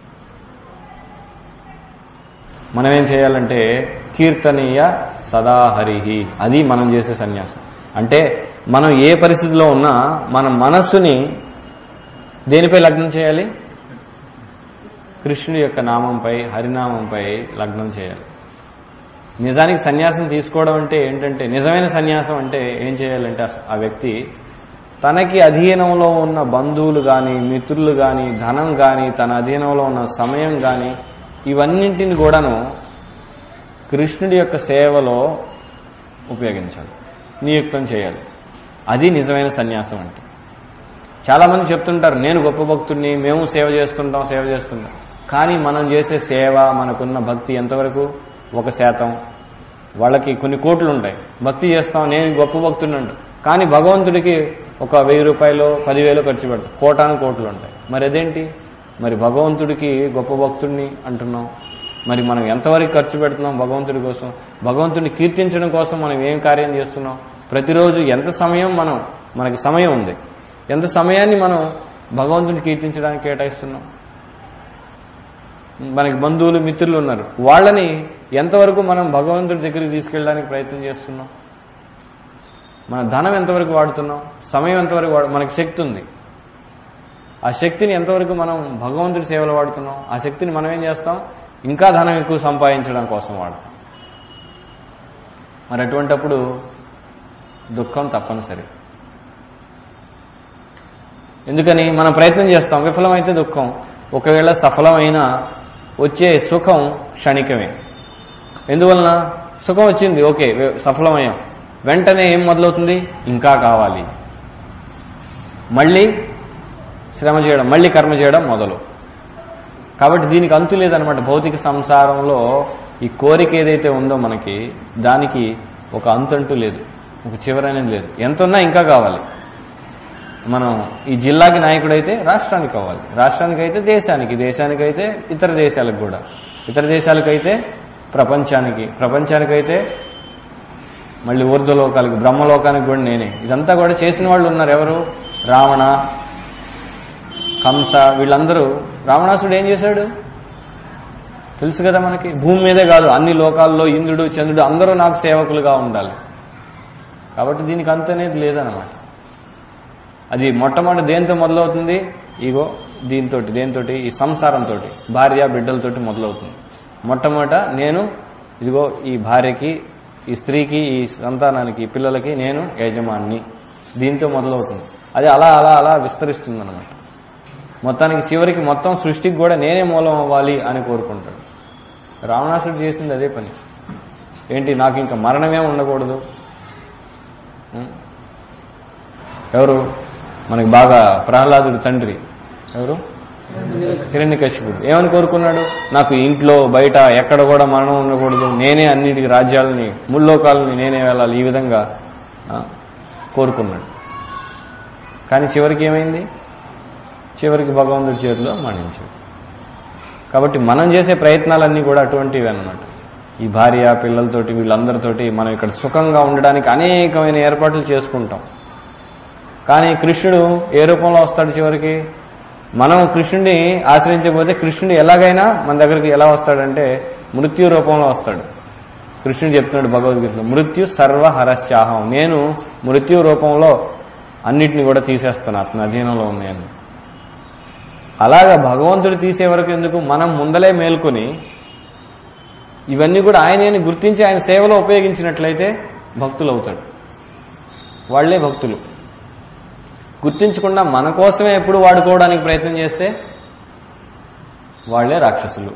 మనం ఏం చేయాలంటే కీర్తనీయ సదాహరిహి, అది మనం చేసే సన్యాసం. అంటే మనం ఏ పరిస్థితిలో ఉన్నా మన మనస్సుని దేనిపై లగ్నం చేయాలి? కృష్ణుడి యొక్క నామంపై, హరినామంపై లగ్నం చేయాలి. నిజానికి సన్యాసం తీసుకోవడం అంటే ఏంటంటే, నిజమైన సన్యాసం అంటే ఏం చేయాలంటే ఆ వ్యక్తి తనకి అధీనంలో ఉన్న బంధువులు కానీ, మిత్రులు కానీ, ధనం కానీ, తన అధీనంలో ఉన్న సమయం కానీ, ఇవన్నింటిని కూడాను కృష్ణుడి యొక్క సేవలో ఉపయోగించాలి, నియుక్తం చేయాలి. అది నిజమైన సన్యాసం అంటే. చాలా మంది చెప్తుంటారు, నేను గొప్ప భక్తుడిని, మేము సేవ చేస్తుంటాం. కానీ మనం చేసే సేవ, మనకున్న భక్తి ఎంతవరకు? 1%. వాళ్ళకి కొన్ని కోట్లు ఉంటాయి, భక్తి చేస్తాం, నేను గొప్ప భక్తుడిని. కానీ భగవంతుడికి ఒక 1000 రూపాయలు 10,000 ఖర్చు పెడతాం, కోట్లు ఉంటాయి. మరి అదేంటి? మరి భగవంతుడికి గొప్ప భక్తుడిని అంటున్నాం, మరి మనం ఎంతవరకు ఖర్చు పెడుతున్నాం భగవంతుడి కోసం? భగవంతుడిని కీర్తించడం కోసం మనం ఏం కార్యం చేస్తున్నాం? ప్రతిరోజు ఎంత సమయం మనకి సమయం ఉంది, ఎంత సమయాన్ని మనం భగవంతుడిని కీర్తించడానికి కేటాయిస్తున్నాం? మనకి బంధువులు, మిత్రులు ఉన్నారు, వాళ్ళని ఎంతవరకు మనం భగవంతుడి దగ్గరికి తీసుకెళ్ళడానికి ప్రయత్నం చేస్తున్నాం? మన ధనం ఎంతవరకు వాడుతున్నాం? సమయం ఎంతవరకు మనకి శక్తి ఉంది, ఆ శక్తిని ఎంతవరకు మనం భగవంతుడి సేవలో వాడుతున్నాం? ఆ శక్తిని మనం ఏం చేస్తాం? ఇంకా ధనం ఎక్కువ సంపాదించడం కోసం వాడతాం. మరి అటువంటప్పుడు దుఃఖం తప్పనిసరి. ఎందుకని? మనం ప్రయత్నం చేస్తాం, విఫలమైతే దుఃఖం. ఒకవేళ సఫలమైనా వచ్చే సుఖం క్షణికమే. ఎందువలన? సుఖం వచ్చింది, ఓకే, సఫలమయ్యాం, వెంటనే ఏం మొదలవుతుంది? ఇంకా కావాలి, మళ్ళీ శ్రమ చేయడం, మళ్ళీ కర్మ చేయడం మొదలు. కాబట్టి దీనికి అంతు లేదనమాట. భౌతిక సంసారంలో ఈ కోరిక ఏదైతే ఉందో మనకి, దానికి ఒక అంతంటూ లేదు, ఒక చివరనేది లేదు. ఎంత ఉన్నా ఇంకా కావాలి. మనం ఈ జిల్లాకి నాయకుడైతే రాష్ట్రానికి కావాలి, రాష్ట్రానికైతే దేశానికి, దేశానికైతే ఇతర దేశాలకు కూడా, ఇతర దేశాలకైతే ప్రపంచానికి, ప్రపంచానికైతే మళ్ళీ ఊర్ధ్వలోకాలకి, బ్రహ్మలోకానికి కూడా నేనే. ఇదంతా కూడా చేసిన వాళ్ళు ఉన్నారు. ఎవరు? రావణ, కంస, వీళ్ళందరూ. రావణాసుడు ఏం చేశాడు తెలుసు కదా మనకి. భూమి మీదే కాదు, అన్ని లోకాల్లో ఇంద్రుడు, చంద్రుడు అందరూ నాకు సేవకులుగా ఉండాలి. కాబట్టి దీనికి అంతనేది లేదన్నమాట. అది మొట్టమొదటి దేంతో మొదలవుతుంది? ఇగో దేంతోటి? ఈ సంసారంతో, భార్య బిడ్డలతోటి మొదలవుతుంది. మొట్టమొదట నేను ఇదిగో ఈ భార్యకి, ఈ స్త్రీకి, ఈ సంతానానికి, ఈ పిల్లలకి నేను యజమాన్ని, దీంతో మొదలవుతుంది. అది అలా అలా అలా విస్తరిస్తుంది అన్నమాట. మొత్తానికి చివరికి మొత్తం సృష్టికి కూడా నేనే మూలం అవ్వాలి అని కోరుకుంటాడు. రావణాసుడు చేసింది అదే పని. ఏంటి? నాకు ఇంకా మరణమే ఉండకూడదు. ఎవరు? మనకి బాగా ప్రహ్లాదుడు తండ్రి ఎవరు? హిరణ్యకశిపుడు. ఏమని కోరుకున్నాడు? నాకు ఇంట్లో బయట ఎక్కడ కూడా మరణం ఉండకూడదు, నేనే అన్నిటికీ రాజ్యాలని, ముల్లోకాలని నేనే వెళ్ళాలి, ఈ విధంగా కోరుకున్నాడు. కానీ చివరికి ఏమైంది? చివరికి భగవంతుడి చేతిలో మరణించాడు. కాబట్టి మనం చేసే ప్రయత్నాలన్నీ కూడా అటువంటివి అన్నమాట. ఈ భార్య పిల్లలతోటి, వీళ్ళందరితోటి మనం ఇక్కడ సుఖంగా ఉండడానికి అనేకమైన ఏర్పాట్లు చేసుకుంటాం. కానీ కృష్ణుడు ఏ రూపంలో వస్తాడు? చివరికి మనం కృష్ణుడిని ఆశ్రయించకపోతే కృష్ణుడు ఎలాగైనా మన దగ్గరికి ఎలా వస్తాడంటే మృత్యు రూపంలో వస్తాడు. కృష్ణుడు చెప్తున్నాడు భగవద్గీతలో, మృత్యు సర్వహరశ్చాహం, నేను మృత్యు రూపంలో అన్నిటిని కూడా తీసేస్తాను, అతని అధీనంలో ఉన్నాయని. అలాగా భగవంతుడు తీసే వరకు ఎందుకు? మనం ముందలే మేల్కొని ఇవన్నీ కూడా ఆయనని గుర్తించి ఆయన సేవలో ఉపయోగించినట్లయితే భక్తులు అవుతాడు. వాళ్లే భక్తులు. గుర్తించకుండా మన కోసమే ఎప్పుడు వాడుకోవడానికి ప్రయత్నం చేస్తే వాళ్లే రాక్షసులు.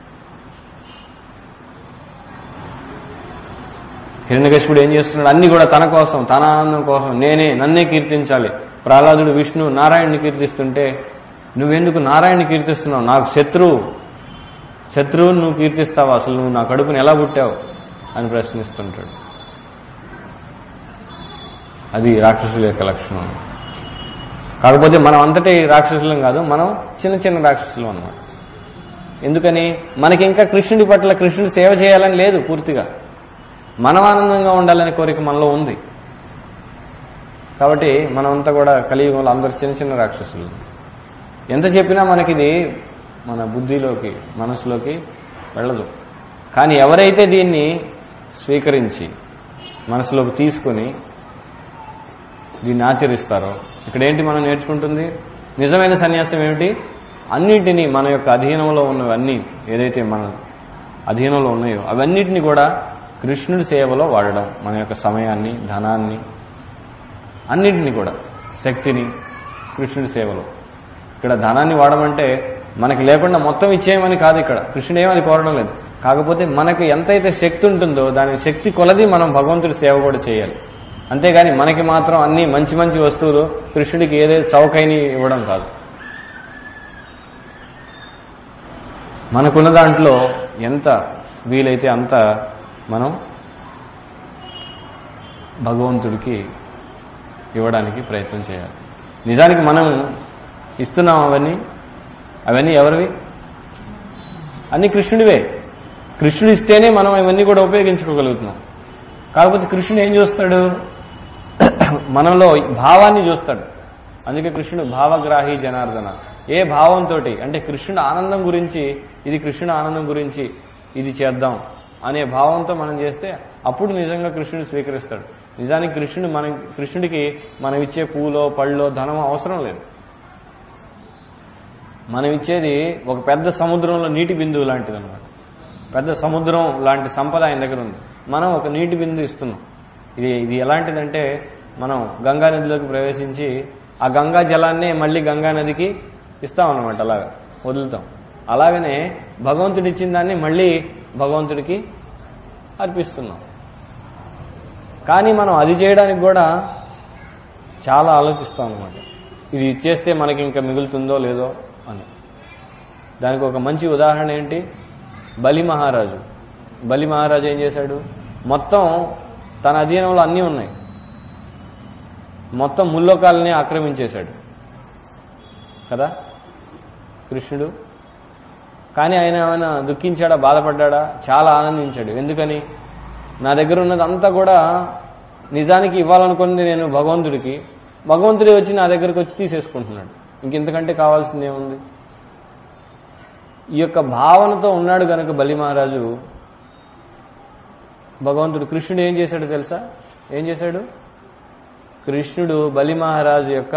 హిరణ్యకశిపుడు ఏం చేస్తున్నాడు? అన్ని కూడా తన కోసం, తన ఆనందం కోసం, నన్నే కీర్తించాలి. ప్రహ్లాదుడు విష్ణు నారాయణుని కీర్తిస్తుంటే నువ్వెందుకు నారాయణుని కీర్తిస్తున్నావు? నాకు శత్రువుని నువ్వు కీర్తిస్తావా? అసలు నువ్వు నా కడుపుని ఎలా పుట్టావు అని ప్రశ్నిస్తుంటాడు. అది రాక్షసుల యొక్క లక్షణం. కాకపోతే మనం అంతటి రాక్షసులం కాదు, మనం చిన్న చిన్న రాక్షసులం అన్నమాట. ఎందుకని? మనకి ఇంకా కృష్ణుడి పట్ల, కృష్ణుడి సేవ చేయాలని లేదు పూర్తిగా. మనం ఆనందంగా ఉండాలనే కోరిక మనలో ఉంది. కాబట్టి మనమంతా కూడా కలియుగంలో అందరూ చిన్న చిన్న రాక్షసులు. ఎంత చెప్పినా మనకిది మన బుద్ధిలోకి, మనసులోకి వెళ్ళదు. కానీ ఎవరైతే దీన్ని స్వీకరించి మనసులోకి తీసుకుని దీన్ని ఆచరిస్తారో, ఇక్కడ ఏంటి మనం నేర్చుకుంటుంది? నిజమైన సన్యాసం ఏమిటి? అన్నిటినీ మన యొక్క అధీనంలో ఉన్నవన్నీ ఏదైతే మన అధీనంలో ఉన్నాయో అవన్నిటిని కూడా కృష్ణుడి సేవలో వాడడం, మన యొక్క సమయాన్ని, ధనాన్ని, అన్నింటినీ కూడా, శక్తిని కృష్ణుడి సేవలో. ఇక్కడ ధనాన్ని వాడమంటే మనకి లేకుండా మొత్తం ఇచ్చేయమని కాదు. ఇక్కడ కృష్ణుడు ఏమని కోరడం లేదు. కాకపోతే మనకు ఎంతైతే శక్తి ఉంటుందో దాని శక్తి కొలది మనం భగవంతుడి సేవ కూడా చేయాలి. అంతేగాని మనకి మాత్రం అన్ని మంచి మంచి వస్తువులు కృష్ణుడికి ఏదైతే చౌకైని ఇవ్వడం కాదు. మనకున్న దాంట్లో ఎంత వీలైతే అంత మనం భగవంతుడికి ఇవ్వడానికి ప్రయత్నం చేయాలి. నిజానికి మనం ఇస్తున్నాం అవన్నీ ఎవరివి? అన్ని కృష్ణుడివే. కృష్ణుడు ఇస్తేనే మనం ఇవన్నీ కూడా ఉపయోగించుకోగలుగుతున్నాం. కాకపోతే కృష్ణుడు ఏం చూస్తాడు? మనలో భావాన్ని చూస్తాడు. అందుకే కృష్ణుడు భావగ్రాహి జనార్దన. ఏ భావంతో అంటే కృష్ణుడు ఆనందం గురించి, ఇది కృష్ణుడు ఆనందం గురించి ఇది చేద్దాం అనే భావంతో మనం చేస్తే అప్పుడు నిజంగా కృష్ణుడు స్వీకరిస్తాడు. నిజానికి కృష్ణుడికి మనం ఇచ్చే పూలో పళ్ళో ధనం అవసరం లేదు. మనం ఇచ్చేది ఒక పెద్ద సముద్రంలో నీటి బిందువు లాంటిది అన్నమాట. పెద్ద సముద్రం లాంటి సంపద ఆయన దగ్గర ఉంది. మనం ఒక నీటి బిందువు ఇస్తున్నాం. ఇది ఎలాంటిదంటే మనం గంగా నదిలోకి ప్రవేశించి ఆ గంగా జలాన్నే మళ్ళీ గంగా నదికి ఇస్తామన్నమాట. అలాగా వదులుతాం. అలాగనే భగవంతుడు ఇచ్చిన దాన్ని మళ్ళీ భగవంతుడికి అర్పిస్తున్నాం. కానీ మనం అది చేయడానికి కూడా చాలా ఆలోచిస్తాం అన్నమాట. ఇది ఇచ్చేస్తే మనకి ఇంకా మిగులుతుందో లేదో అని. దానికి ఒక మంచి ఉదాహరణ ఏంటి? బలి మహారాజు. బలి మహారాజు ఏం చేశాడు? మొత్తం తన అధీనంలో అన్నీ ఉన్నాయి, మొత్తం ముల్లోకాలని ఆక్రమించేశాడు కదా కృష్ణుడు. కానీ ఆయన ఏమైనా దుఃఖించాడా, బాధపడ్డా? చాలా ఆనందించాడు. ఎందుకని? నా దగ్గర ఉన్నదంతా కూడా నిజానికి ఇవ్వాలనుకున్నది నేను భగవంతుడికి, భగవంతుడే వచ్చి నా దగ్గరకు వచ్చి తీసేసుకుంటున్నాడు. ఇంకెంతకంటే కావాల్సిందేముంది? ఈ యొక్క భావనతో ఉన్నాడు గనక బలి మహారాజు. భగవంతుడు కృష్ణుడు ఏం చేశాడు తెలుసా? ఏం చేశాడు? కృష్ణుడు బలి మహారాజు యొక్క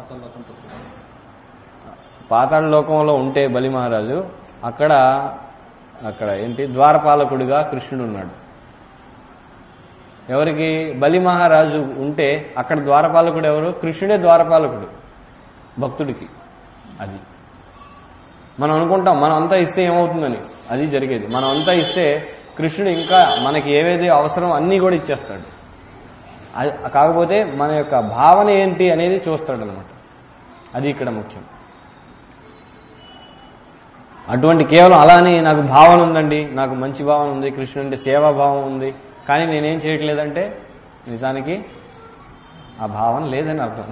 పాతాళ లోకంలో ఉంటే బలి మహారాజు అక్కడ ఏంటి ద్వారపాలకుడిగా కృష్ణుడు ఉన్నాడు. ఎవరికి? బలి మహారాజు ఉంటే అక్కడ ద్వారపాలకుడు ఎవరు? కృష్ణుడే ద్వారపాలకుడు భక్తుడికి. అది మనం అనుకుంటాం మనం అంతా ఇస్తే ఏమవుతుందని. అది జరిగేది. మనం అంతా ఇస్తే కృష్ణుడు ఇంకా మనకి ఏవేది అవసరం అన్నీ కూడా ఇచ్చేస్తాడు. కాకపోతే మన యొక్క భావన ఏంటి అనేది చూస్తాడు అనమాట. అది ఇక్కడ ముఖ్యం. అటువంటి కేవలం అలానే నాకు భావన ఉందండి, నాకు మంచి భావన ఉంది, కృష్ణుడు అంటే సేవాభావం ఉంది, కానీ నేనేం చేయట్లేదంటే నిజానికి ఆ భావన లేదని అర్థం.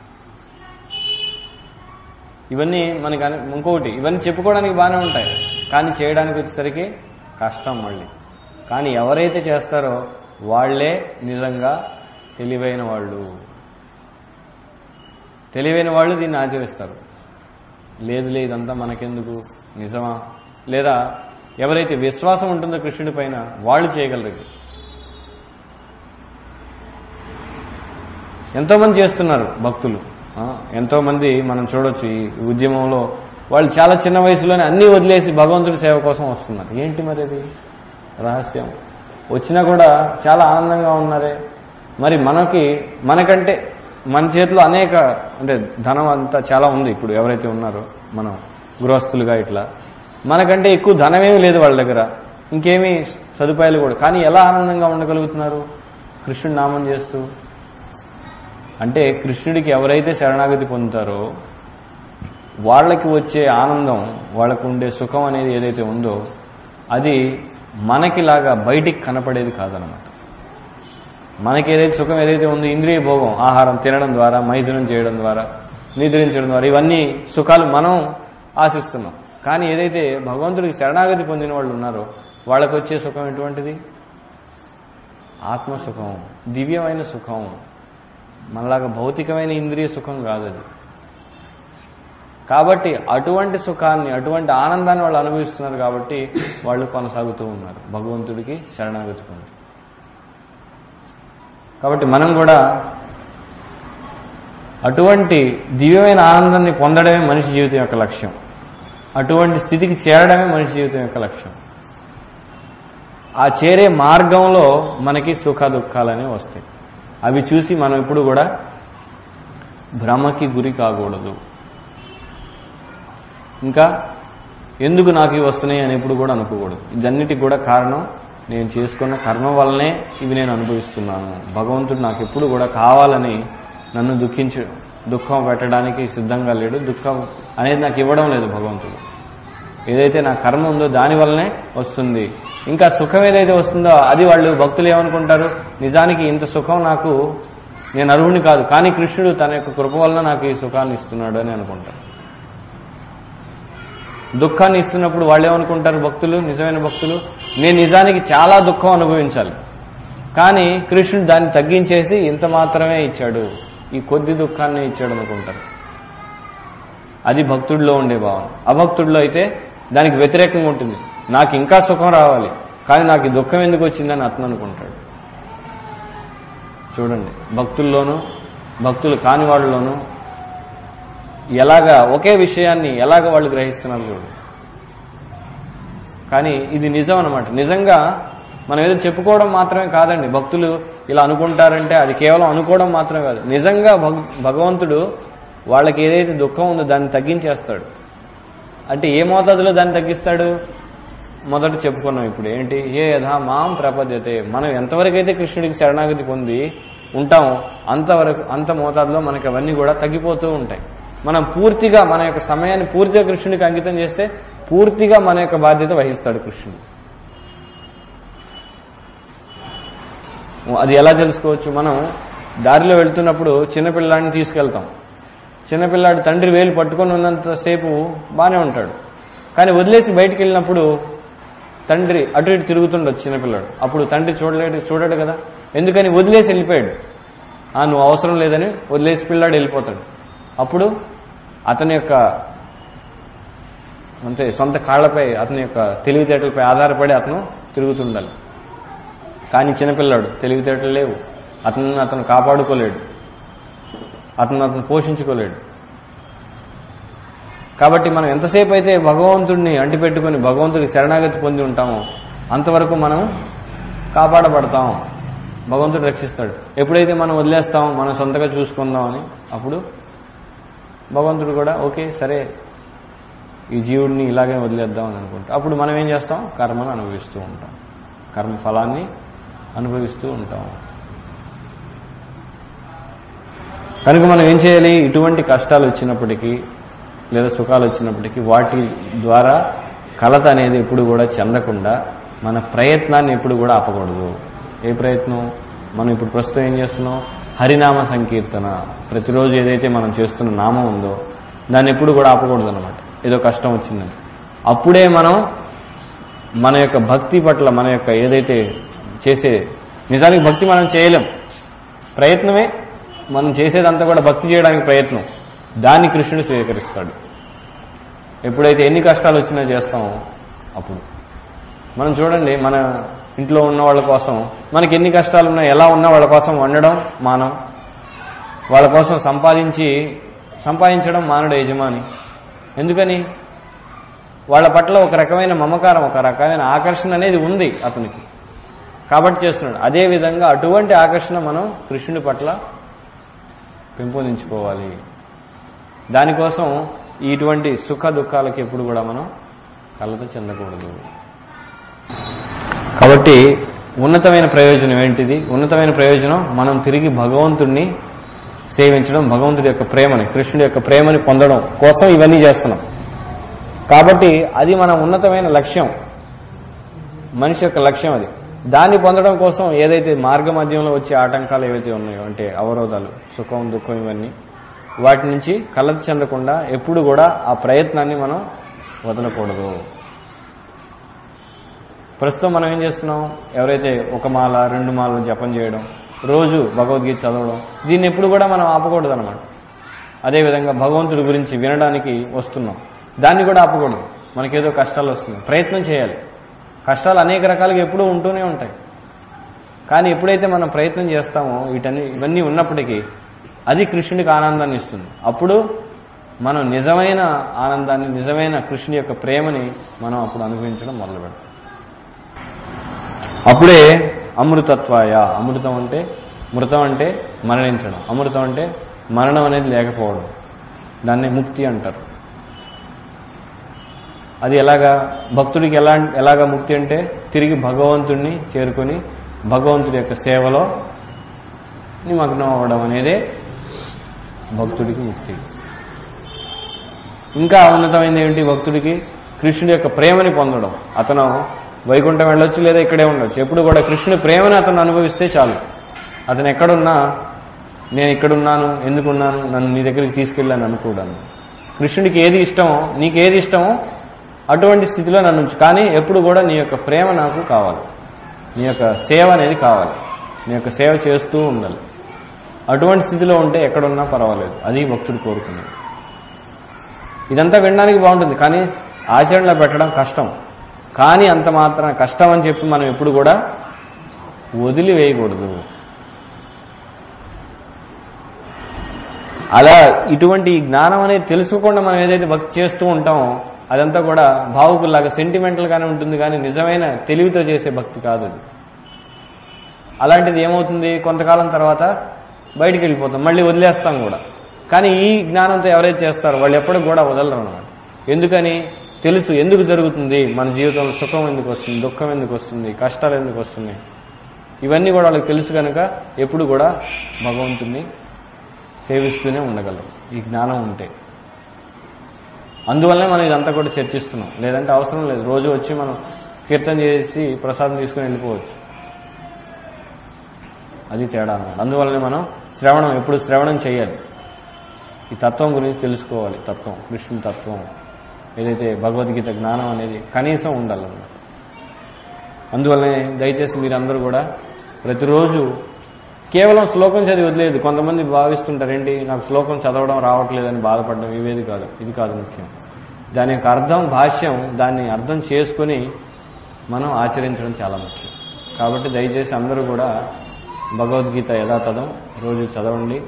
ఇవన్నీ మనకి ఇంకొకటి, ఇవన్నీ చెప్పుకోవడానికి బాగానే ఉంటాయి, కానీ చేయడానికి వచ్చేసరికి కష్టం మళ్ళీ. కానీ ఎవరైతే చేస్తారో వాళ్లే నిజంగా తెలివైన వాళ్ళు. తెలివైన వాళ్ళు దీన్ని ఆచరిస్తారు. లేదు ఇదంతా మనకెందుకు, నిజమా? లేదా ఎవరైతే విశ్వాసం ఉంటుందో కృష్ణుడి పైన వాళ్ళు చేయగలరు. ఎంతోమంది చేస్తున్నారు భక్తులు. ఎంతోమంది మనం చూడొచ్చు ఈ ఉద్యమంలో. వాళ్ళు చాలా చిన్న వయసులోనే అన్నీ వదిలేసి భగవంతుడి సేవ కోసం వస్తున్నారు. ఏంటి మరి అది రహస్యం? వచ్చినా కూడా చాలా ఆనందంగా ఉన్నారే. మరి మనకంటే మన చేతిలో అనేక అంటే ధనం అంతా చాలా ఉంది. ఇప్పుడు ఎవరైతే ఉన్నారో మనం గృహస్థులుగా ఇట్లా మనకంటే ఎక్కువ ధనమేమీ లేదు వాళ్ళ దగ్గర, ఇంకేమీ సదుపాయాలు కూడా. కానీ ఎలా ఆనందంగా ఉండగలుగుతున్నారు? కృష్ణుడి నామం చేస్తూ. అంటే కృష్ణుడికి ఎవరైతే శరణాగతి పొందుతారో వాళ్ళకి వచ్చే ఆనందం, వాళ్ళకు ఉండే సుఖం అనేది ఏదైతే ఉందో అది మనకిలాగా బయటికి కనపడేది కాదనమాట. మనకి ఏదైతే సుఖం ఏదైతే ఉందో ఇంద్రియ భోగం, ఆహారం తినడం ద్వారా, మైథునం చేయడం ద్వారా, నిద్రించడం ద్వారా, ఇవన్నీ సుఖాలు మనం ఆశిస్తున్నాం. కానీ ఏదైతే భగవంతుడికి శరణాగతి పొందిన వాళ్ళు ఉన్నారో వాళ్ళకు వచ్చే సుఖం ఎటువంటిది? ఆత్మసుఖం, దివ్యమైన సుఖం. మనలాగా భౌతికమైన ఇంద్రియ సుఖం కాదు అది. కాబట్టి అటువంటి సుఖాన్ని, అటువంటి ఆనందాన్ని వాళ్ళు అనుభవిస్తున్నారు. కాబట్టి వాళ్ళు కొనసాగుతూ ఉన్నారు భగవంతుడికి శరణాగతి పొంది. కాబట్టి మనం కూడా అటువంటి దివ్యమైన ఆనందాన్ని పొందడమే మనిషి జీవితం యొక్క లక్ష్యం. అటువంటి స్థితికి చేరడమే మనిషి జీవితం యొక్క లక్ష్యం. ఆ చేరే మార్గంలో మనకి సుఖ దుఃఖాలనే వస్తాయి. అవి చూసి మనం ఇప్పుడు కూడా భ్రమకి గురి కాకూడదు. ఇంకా ఎందుకు నాకు ఇవి వస్తున్నాయి అని ఎప్పుడు కూడా అనుకోకూడదు. ఇదన్నిటికి కూడా కారణం నేను చేసుకున్న కర్మ వల్లనే ఇవి నేను అనుభవిస్తున్నాను. భగవంతుడు నాకు ఎప్పుడు కూడా కావాలని నన్ను దుఃఖం పెట్టడానికి సిద్ధంగా లేడు. దుఃఖం అనేది నాకు ఇవ్వడం లేదు భగవంతుడు. ఏదైతే నా కర్మ ఉందో దాని వల్లనే వస్తుంది. ఇంకా సుఖం ఏదైతే వస్తుందో అది వాళ్ళు భక్తులు ఏమనుకుంటారు, నిజానికి ఇంత సుఖం నాకు, నేను అర్హుని కాదు, కానీ కృష్ణుడు తన యొక్క కృప వలన నాకు ఈ సుఖాన్ని ఇస్తున్నాడు అని అనుకుంటారు. దుఃఖాన్ని ఇస్తున్నప్పుడు వాళ్ళు ఏమనుకుంటారు భక్తులు, నిజమైన భక్తులు, నేను నిజానికి చాలా దుఃఖం అనుభవించాలి, కానీ కృష్ణుడు దాన్ని తగ్గించేసి ఇంత మాత్రమే ఇచ్చాడు, ఈ కొద్ది దుఃఖాన్ని ఇచ్చాడు అనుకుంటారు. అది భక్తుడిలో ఉండే భావన. అభక్తుడిలో అయితే దానికి వ్యతిరేకంగా ఉంటుంది. నాకు ఇంకా సుఖం రావాలి, కానీ నాకు ఈ దుఃఖం ఎందుకు వచ్చిందని అతను అనుకుంటాడు. చూడండి, భక్తుల్లోనూ భక్తులు కాని వాళ్ళలోనూ ఎలాగా ఒకే విషయాన్ని ఎలాగ వాళ్ళు గ్రహిస్తున్నారు చూడండి. కానీ ఇది నిజం అన్నమాట. నిజంగా మనం ఏదో చెప్పుకోవడం మాత్రమే కాదండి. భక్తులు ఇలా అనుకుంటారంటే అది కేవలం అనుకోవడం మాత్రమే కాదు. నిజంగా భగవంతుడు వాళ్ళకి ఏదైతే దుఃఖం ఉందో దాన్ని తగ్గించేస్తాడు. అంటే ఏ మోతాదులో దాన్ని తగ్గిస్తాడు? మొదట చెప్పుకున్నాం ఇప్పుడు ఏంటి, ఏ యథా మాం ప్రపద్యతే, మనం ఎంతవరకైతే కృష్ణుడికి శరణాగతి పొంది ఉంటామో అంత మోతాదులో మనకి అవన్నీ కూడా తగ్గిపోతూ ఉంటాయి. మనం పూర్తిగా మన యొక్క సమయాన్ని పూర్తిగా కృష్ణుడికి అంకితం చేస్తే పూర్తిగా మన యొక్క బాధ్యత వహిస్తాడు కృష్ణుడు. అది ఎలా తెలుసుకోవచ్చు? మనం దారిలో వెళ్తున్నప్పుడు చిన్నపిల్లాడిని తీసుకెళ్తాం. చిన్నపిల్లాడు తండ్రి వేలు పట్టుకొని ఉన్నంతసేపు బానే ఉంటాడు, కానీ వదిలేసి బయటికి వెళ్ళినప్పుడు తండ్రి అటు ఇటు తిరుగుతుండొచ్చు చిన్నపిల్లాడు. అప్పుడు తండ్రి చూడడు కదా, ఎందుకని వదిలేసి వెళ్ళిపోయాడు. నువ్వు అవసరం లేదని వదిలేసి పిల్లాడు వెళ్ళిపోతాడు. అప్పుడు అతని యొక్క అంతే సొంత కాళ్లపై అతని యొక్క తెలివితేటలపై ఆధారపడి అతను తిరుగుతుండాలి. కానీ చిన్నపిల్లాడు తెలివితేటలు లేవు, అతను కాపాడుకోలేడు, అతను పోషించుకోలేడు. కాబట్టి మనం ఎంతసేపు అయితే భగవంతుడిని అంటిపెట్టుకుని భగవంతుడికి శరణాగతి పొంది ఉంటామో అంతవరకు మనం కాపాడబడతాం, భగవంతుడు రక్షిస్తాడు. ఎప్పుడైతే మనం వదిలేస్తామో మనం సొంతగా చూసుకుందామని అప్పుడు భగవంతుడు కూడా ఓకే సరే ఈ జీవుడిని ఇలాగే వదిలేద్దాం అని అనుకుంటాం. అప్పుడు మనం ఏం చేస్తాం? కర్మను అనుభవిస్తూ ఉంటాం, కర్మ ఫలాన్ని అనుభవిస్తూ ఉంటాం. కనుక మనం ఏం చేయాలి? ఇటువంటి కష్టాలు వచ్చినప్పటికీ లేదా సుఖాలు వచ్చినప్పటికీ వాటి ద్వారా కలత అనేది ఎప్పుడు కూడా చెందకుండా మన ప్రయత్నాన్ని ఎప్పుడు కూడా ఆపకూడదు. ఏ ప్రయత్నం? మనం ఇప్పుడు ప్రస్తుతం ఏం చేస్తున్నాం? హరినామ సంకీర్తన. ప్రతిరోజు ఏదైతే మనం చేస్తున్న నామం ఉందో దాన్ని ఎప్పుడు కూడా ఆపకూడదు అన్నమాట. ఏదో కష్టం వచ్చిందని అప్పుడే మనం మన యొక్క భక్తి పట్ల మన యొక్క ఏదైతే చేసే, నిజానికి భక్తి మనం చేయలేం, ప్రయత్నమే మనం చేసేదంతా కూడా భక్తి చేయడానికి ప్రయత్నం. దాన్ని కృష్ణుడు స్వీకరిస్తాడు. ఎప్పుడైతే ఎన్ని కష్టాలు వచ్చినా చేస్తామో అప్పుడు. మనం చూడండి, మన ఇంట్లో ఉన్న వాళ్ళ కోసం మనకి ఎన్ని కష్టాలు ఉన్నా ఎలా ఉన్నా వాళ్ళ కోసం వండడం మానం, వాళ్ళ కోసం సంపాదించడం మానడు యజమాని. ఎందుకని? వాళ్ళ పట్ల ఒక రకమైన మమకారం, ఒక రకమైన ఆకర్షణ అనేది ఉంది అతనికి, కాబట్టి చేస్తున్నాడు. అదేవిధంగా అటువంటి ఆకర్షణ మనం కృష్ణుడి పట్ల పెంపొందించుకోవాలి. దానికోసం ఇటువంటి సుఖ దుఃఖాలకి ఎప్పుడు కూడా మనం కలత చెందకూడదు. కాబట్టి ఉన్నతమైన ప్రయోజనం ఏంటిది? ఉన్నతమైన ప్రయోజనం మనం తిరిగి భగవంతుడిని సేవించడం, భగవంతుడి యొక్క ప్రేమని, కృష్ణుడి యొక్క ప్రేమని పొందడం కోసం ఇవన్నీ చేస్తున్నాం. కాబట్టి అది మన ఉన్నతమైన లక్ష్యం, మనిషి యొక్క లక్ష్యం అది. దాన్ని పొందడం కోసం ఏదైతే మార్గ మధ్యంలో వచ్చే ఆటంకాలు ఏవైతే ఉన్నాయో, అంటే అవరోధాలు, సుఖం దుఃఖం, ఇవన్నీ వాటి నుంచి కలత చెందకుండా ఎప్పుడు కూడా ఆ ప్రయత్నాన్ని మనం వదలకూడదు. ప్రస్తుతం మనం ఏం చేస్తున్నాం? ఎవరైతే ఒక మాల 2 మాలలు జపం చేయడం, రోజు భగవద్గీత చదవడం, దీన్ని ఎప్పుడు కూడా మనం ఆపకూడదు అనమాట. అదేవిధంగా భగవంతుడి గురించి వినడానికి వస్తున్నాం, దాన్ని కూడా ఆపకూడదు. మనకేదో కష్టాలు వస్తున్నాయి, ప్రయత్నం చేయాలి. కష్టాలు అనేక రకాలుగా ఎప్పుడూ ఉంటూనే ఉంటాయి. కానీ ఎప్పుడైతే మనం ప్రయత్నం చేస్తామో ఇవన్నీ ఉన్నప్పటికీ అది కృష్ణుడికి ఆనందాన్ని ఇస్తుంది. అప్పుడు మనం నిజమైన ఆనందాన్ని, నిజమైన కృష్ణుడి యొక్క ప్రేమని మనం అప్పుడు అనుభవించడం మొదలు పెడతాం. అప్పుడే అమృతత్వాయ. అమృతం అంటే, మృతం అంటే మరణించడం, అమృతం అంటే మరణం అనేది లేకపోవడం, దాన్ని ముక్తి అంటారు. అది ఎలాగా భక్తుడికి ఎలాగా ముక్తి అంటే తిరిగి భగవంతుడిని చేరుకొని భగవంతుడి యొక్క సేవలో నిమగ్నం అవ్వడం అనేదే భక్తుడికి ముక్తి. ఇంకా ఉన్నతమైనది ఏంటి భక్తుడికి? కృష్ణుడి యొక్క ప్రేమని పొందడం. అతను వైకుంఠం వెళ్ళొచ్చు లేదా ఇక్కడే ఉండొచ్చు, ఎప్పుడు కూడా కృష్ణుడి ప్రేమని అతను అనుభవిస్తే చాలు. అతను ఎక్కడున్నా నేను ఇక్కడున్నాను, ఎందుకున్నాను, నన్ను నీ దగ్గరికి తీసుకెళ్ళాను అనుకోవడాను. కృష్ణుడికి ఏది ఇష్టమో, నీకేది ఇష్టమో అటువంటి స్థితిలో నన్ను ఉంచు. కానీ ఎప్పుడు కూడా నీ యొక్క ప్రేమ నాకు కావాలి, నీ యొక్క సేవ అనేది కావాలి, నీ యొక్క సేవ చేస్తూ ఉండాలి. అటువంటి స్థితిలో ఉంటే ఎక్కడున్నా పర్వాలేదు. అది భక్తుడు కోరుకునేది. ఇదంతా వినడానికి బాగుంటుంది, కానీ ఆచరణలో పెట్టడం కష్టం. కానీ అంత మాత్రం కష్టం అని చెప్పి మనం ఎప్పుడు కూడా వదిలివేయకూడదు. అలా ఇటువంటి జ్ఞానం అనేది తెలుసుకోకుండా మనం ఏదైతే భక్తి చేస్తూ ఉంటామో అదంతా కూడా భావుకుల్లాగా సెంటిమెంటల్ గానే ఉంటుంది, కానీ నిజమైన తెలివితో చేసే భక్తి కాదు అది. అలాంటిది ఏమవుతుంది, కొంతకాలం తర్వాత బయటికి వెళ్ళిపోతాం, మళ్ళీ వదిలేస్తాం కూడా. కానీ ఈ జ్ఞానంతో ఎవరైతే చేస్తారో వాళ్ళు ఎప్పటికి కూడా వదలరు అన్నమాట. ఎందుకని తెలుసు, ఎందుకు జరుగుతుంది మన జీవితంలో, సుఖం ఎందుకు వస్తుంది, దుఃఖం ఎందుకు వస్తుంది, కష్టాలు ఎందుకు వస్తున్నాయి, ఇవన్నీ కూడా వాళ్ళకి తెలుసు కనుక ఎప్పుడు కూడా భగవంతుణ్ణి సేవిస్తూనే ఉండగలరు ఈ జ్ఞానం ఉంటే. అందువల్లనే మనం ఇదంతా కూడా చర్చిస్తున్నాం. లేదంటే అవసరం లేదు, రోజు వచ్చి మనం కీర్తన చేసి ప్రసాదం తీసుకుని వెళ్ళిపోవచ్చు. అది తేడా అన్నమాట. అందువల్లనే మనం శ్రవణం, ఎప్పుడు శ్రవణం చేయాలి, ఈ తత్వం గురించి తెలుసుకోవాలి. తత్వం, కృష్ణుని తత్వం ఏదైతే భగవద్గీత జ్ఞానం అనేది కనీసం ఉండాలన్నమాట. అందువల్లనే దయచేసి మీరందరూ కూడా ప్రతిరోజు కేవలం శ్లోకం చదివి వదిలేదు. కొంతమంది భావిస్తుంటారు, ఏంటి నాకు శ్లోకం చదవడం రావట్లేదని బాధపడడం, ఇవేది కాదు, ఇది కాదు ముఖ్యం. దాని యొక్క అర్థం, భాష్యం, దాన్ని అర్థం చేసుకుని మనం ఆచరించడం చాలా ముఖ్యం. కాబట్టి దయచేసి అందరూ కూడా భగవద్గీత యథాతథం రోజు చదవండి.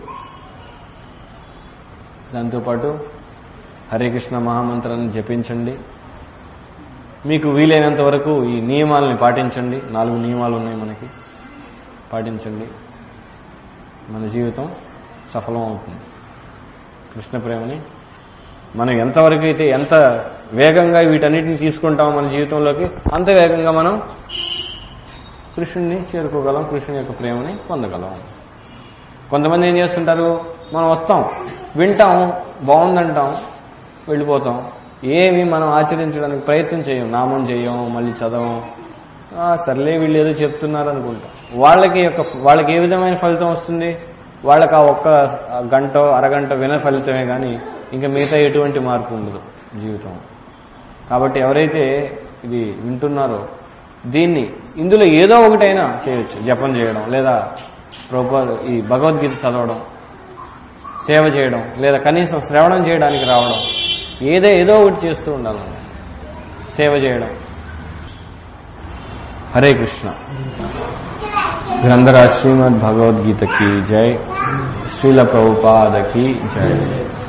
దాంతోపాటు హరే కృష్ణ మహామంత్రాన్ని జపించండి. మీకు వీలైనంత వరకు ఈ నియమాలని పాటించండి. 4 నియమాలు ఉన్నాయి మనకి, పాటించండి. మన జీవితం సఫలం అవుతుంది. కృష్ణ ప్రేమని మనం ఎంతవరకు అయితే, ఎంత వేగంగా వీటన్నిటిని తీసుకుంటామో మన జీవితంలోకి, అంత వేగంగా మనం కృష్ణుడిని చేరుకోగలం, కృష్ణుని యొక్క ప్రేమని పొందగలం. కొంతమంది ఏం చేస్తుంటారు, మనం వస్తాం, వింటాం, బాగుందంటాం, వెళ్ళిపోతాం, ఏమి మనం ఆచరించడానికి ప్రయత్నం చేయం, నామం చేయం, మళ్ళీ చదవం, సర్లే వీళ్ళు ఏదో చెప్తున్నారు అనుకుంటాం. వాళ్ళకి ఏ విధమైన ఫలితం వస్తుంది? వాళ్ళకి ఆ ఒక్క గంట అరగంట విన ఫలితమే కానీ ఇంకా మిగతా ఎటువంటి మార్పు ఉండదు జీవితం. కాబట్టి ఎవరైతే ఇది వింటున్నారో ఇందులో ఏదో ఒకటైనా చేయొచ్చు. జపం చేయడం, లేదా ఈ భగవద్గీత చదవడం, సేవ చేయడం, లేదా కనీసం శ్రవణం చేయడానికి రావడం, ఏదో ఒకటి చేస్తూ ఉండాలి, సేవ చేయడం. హరే కృష్ణ. గ్రంథరాజ్ శ్రీమద్ భగవద్గీత की जय, श्रील प्रभुपाद की जय.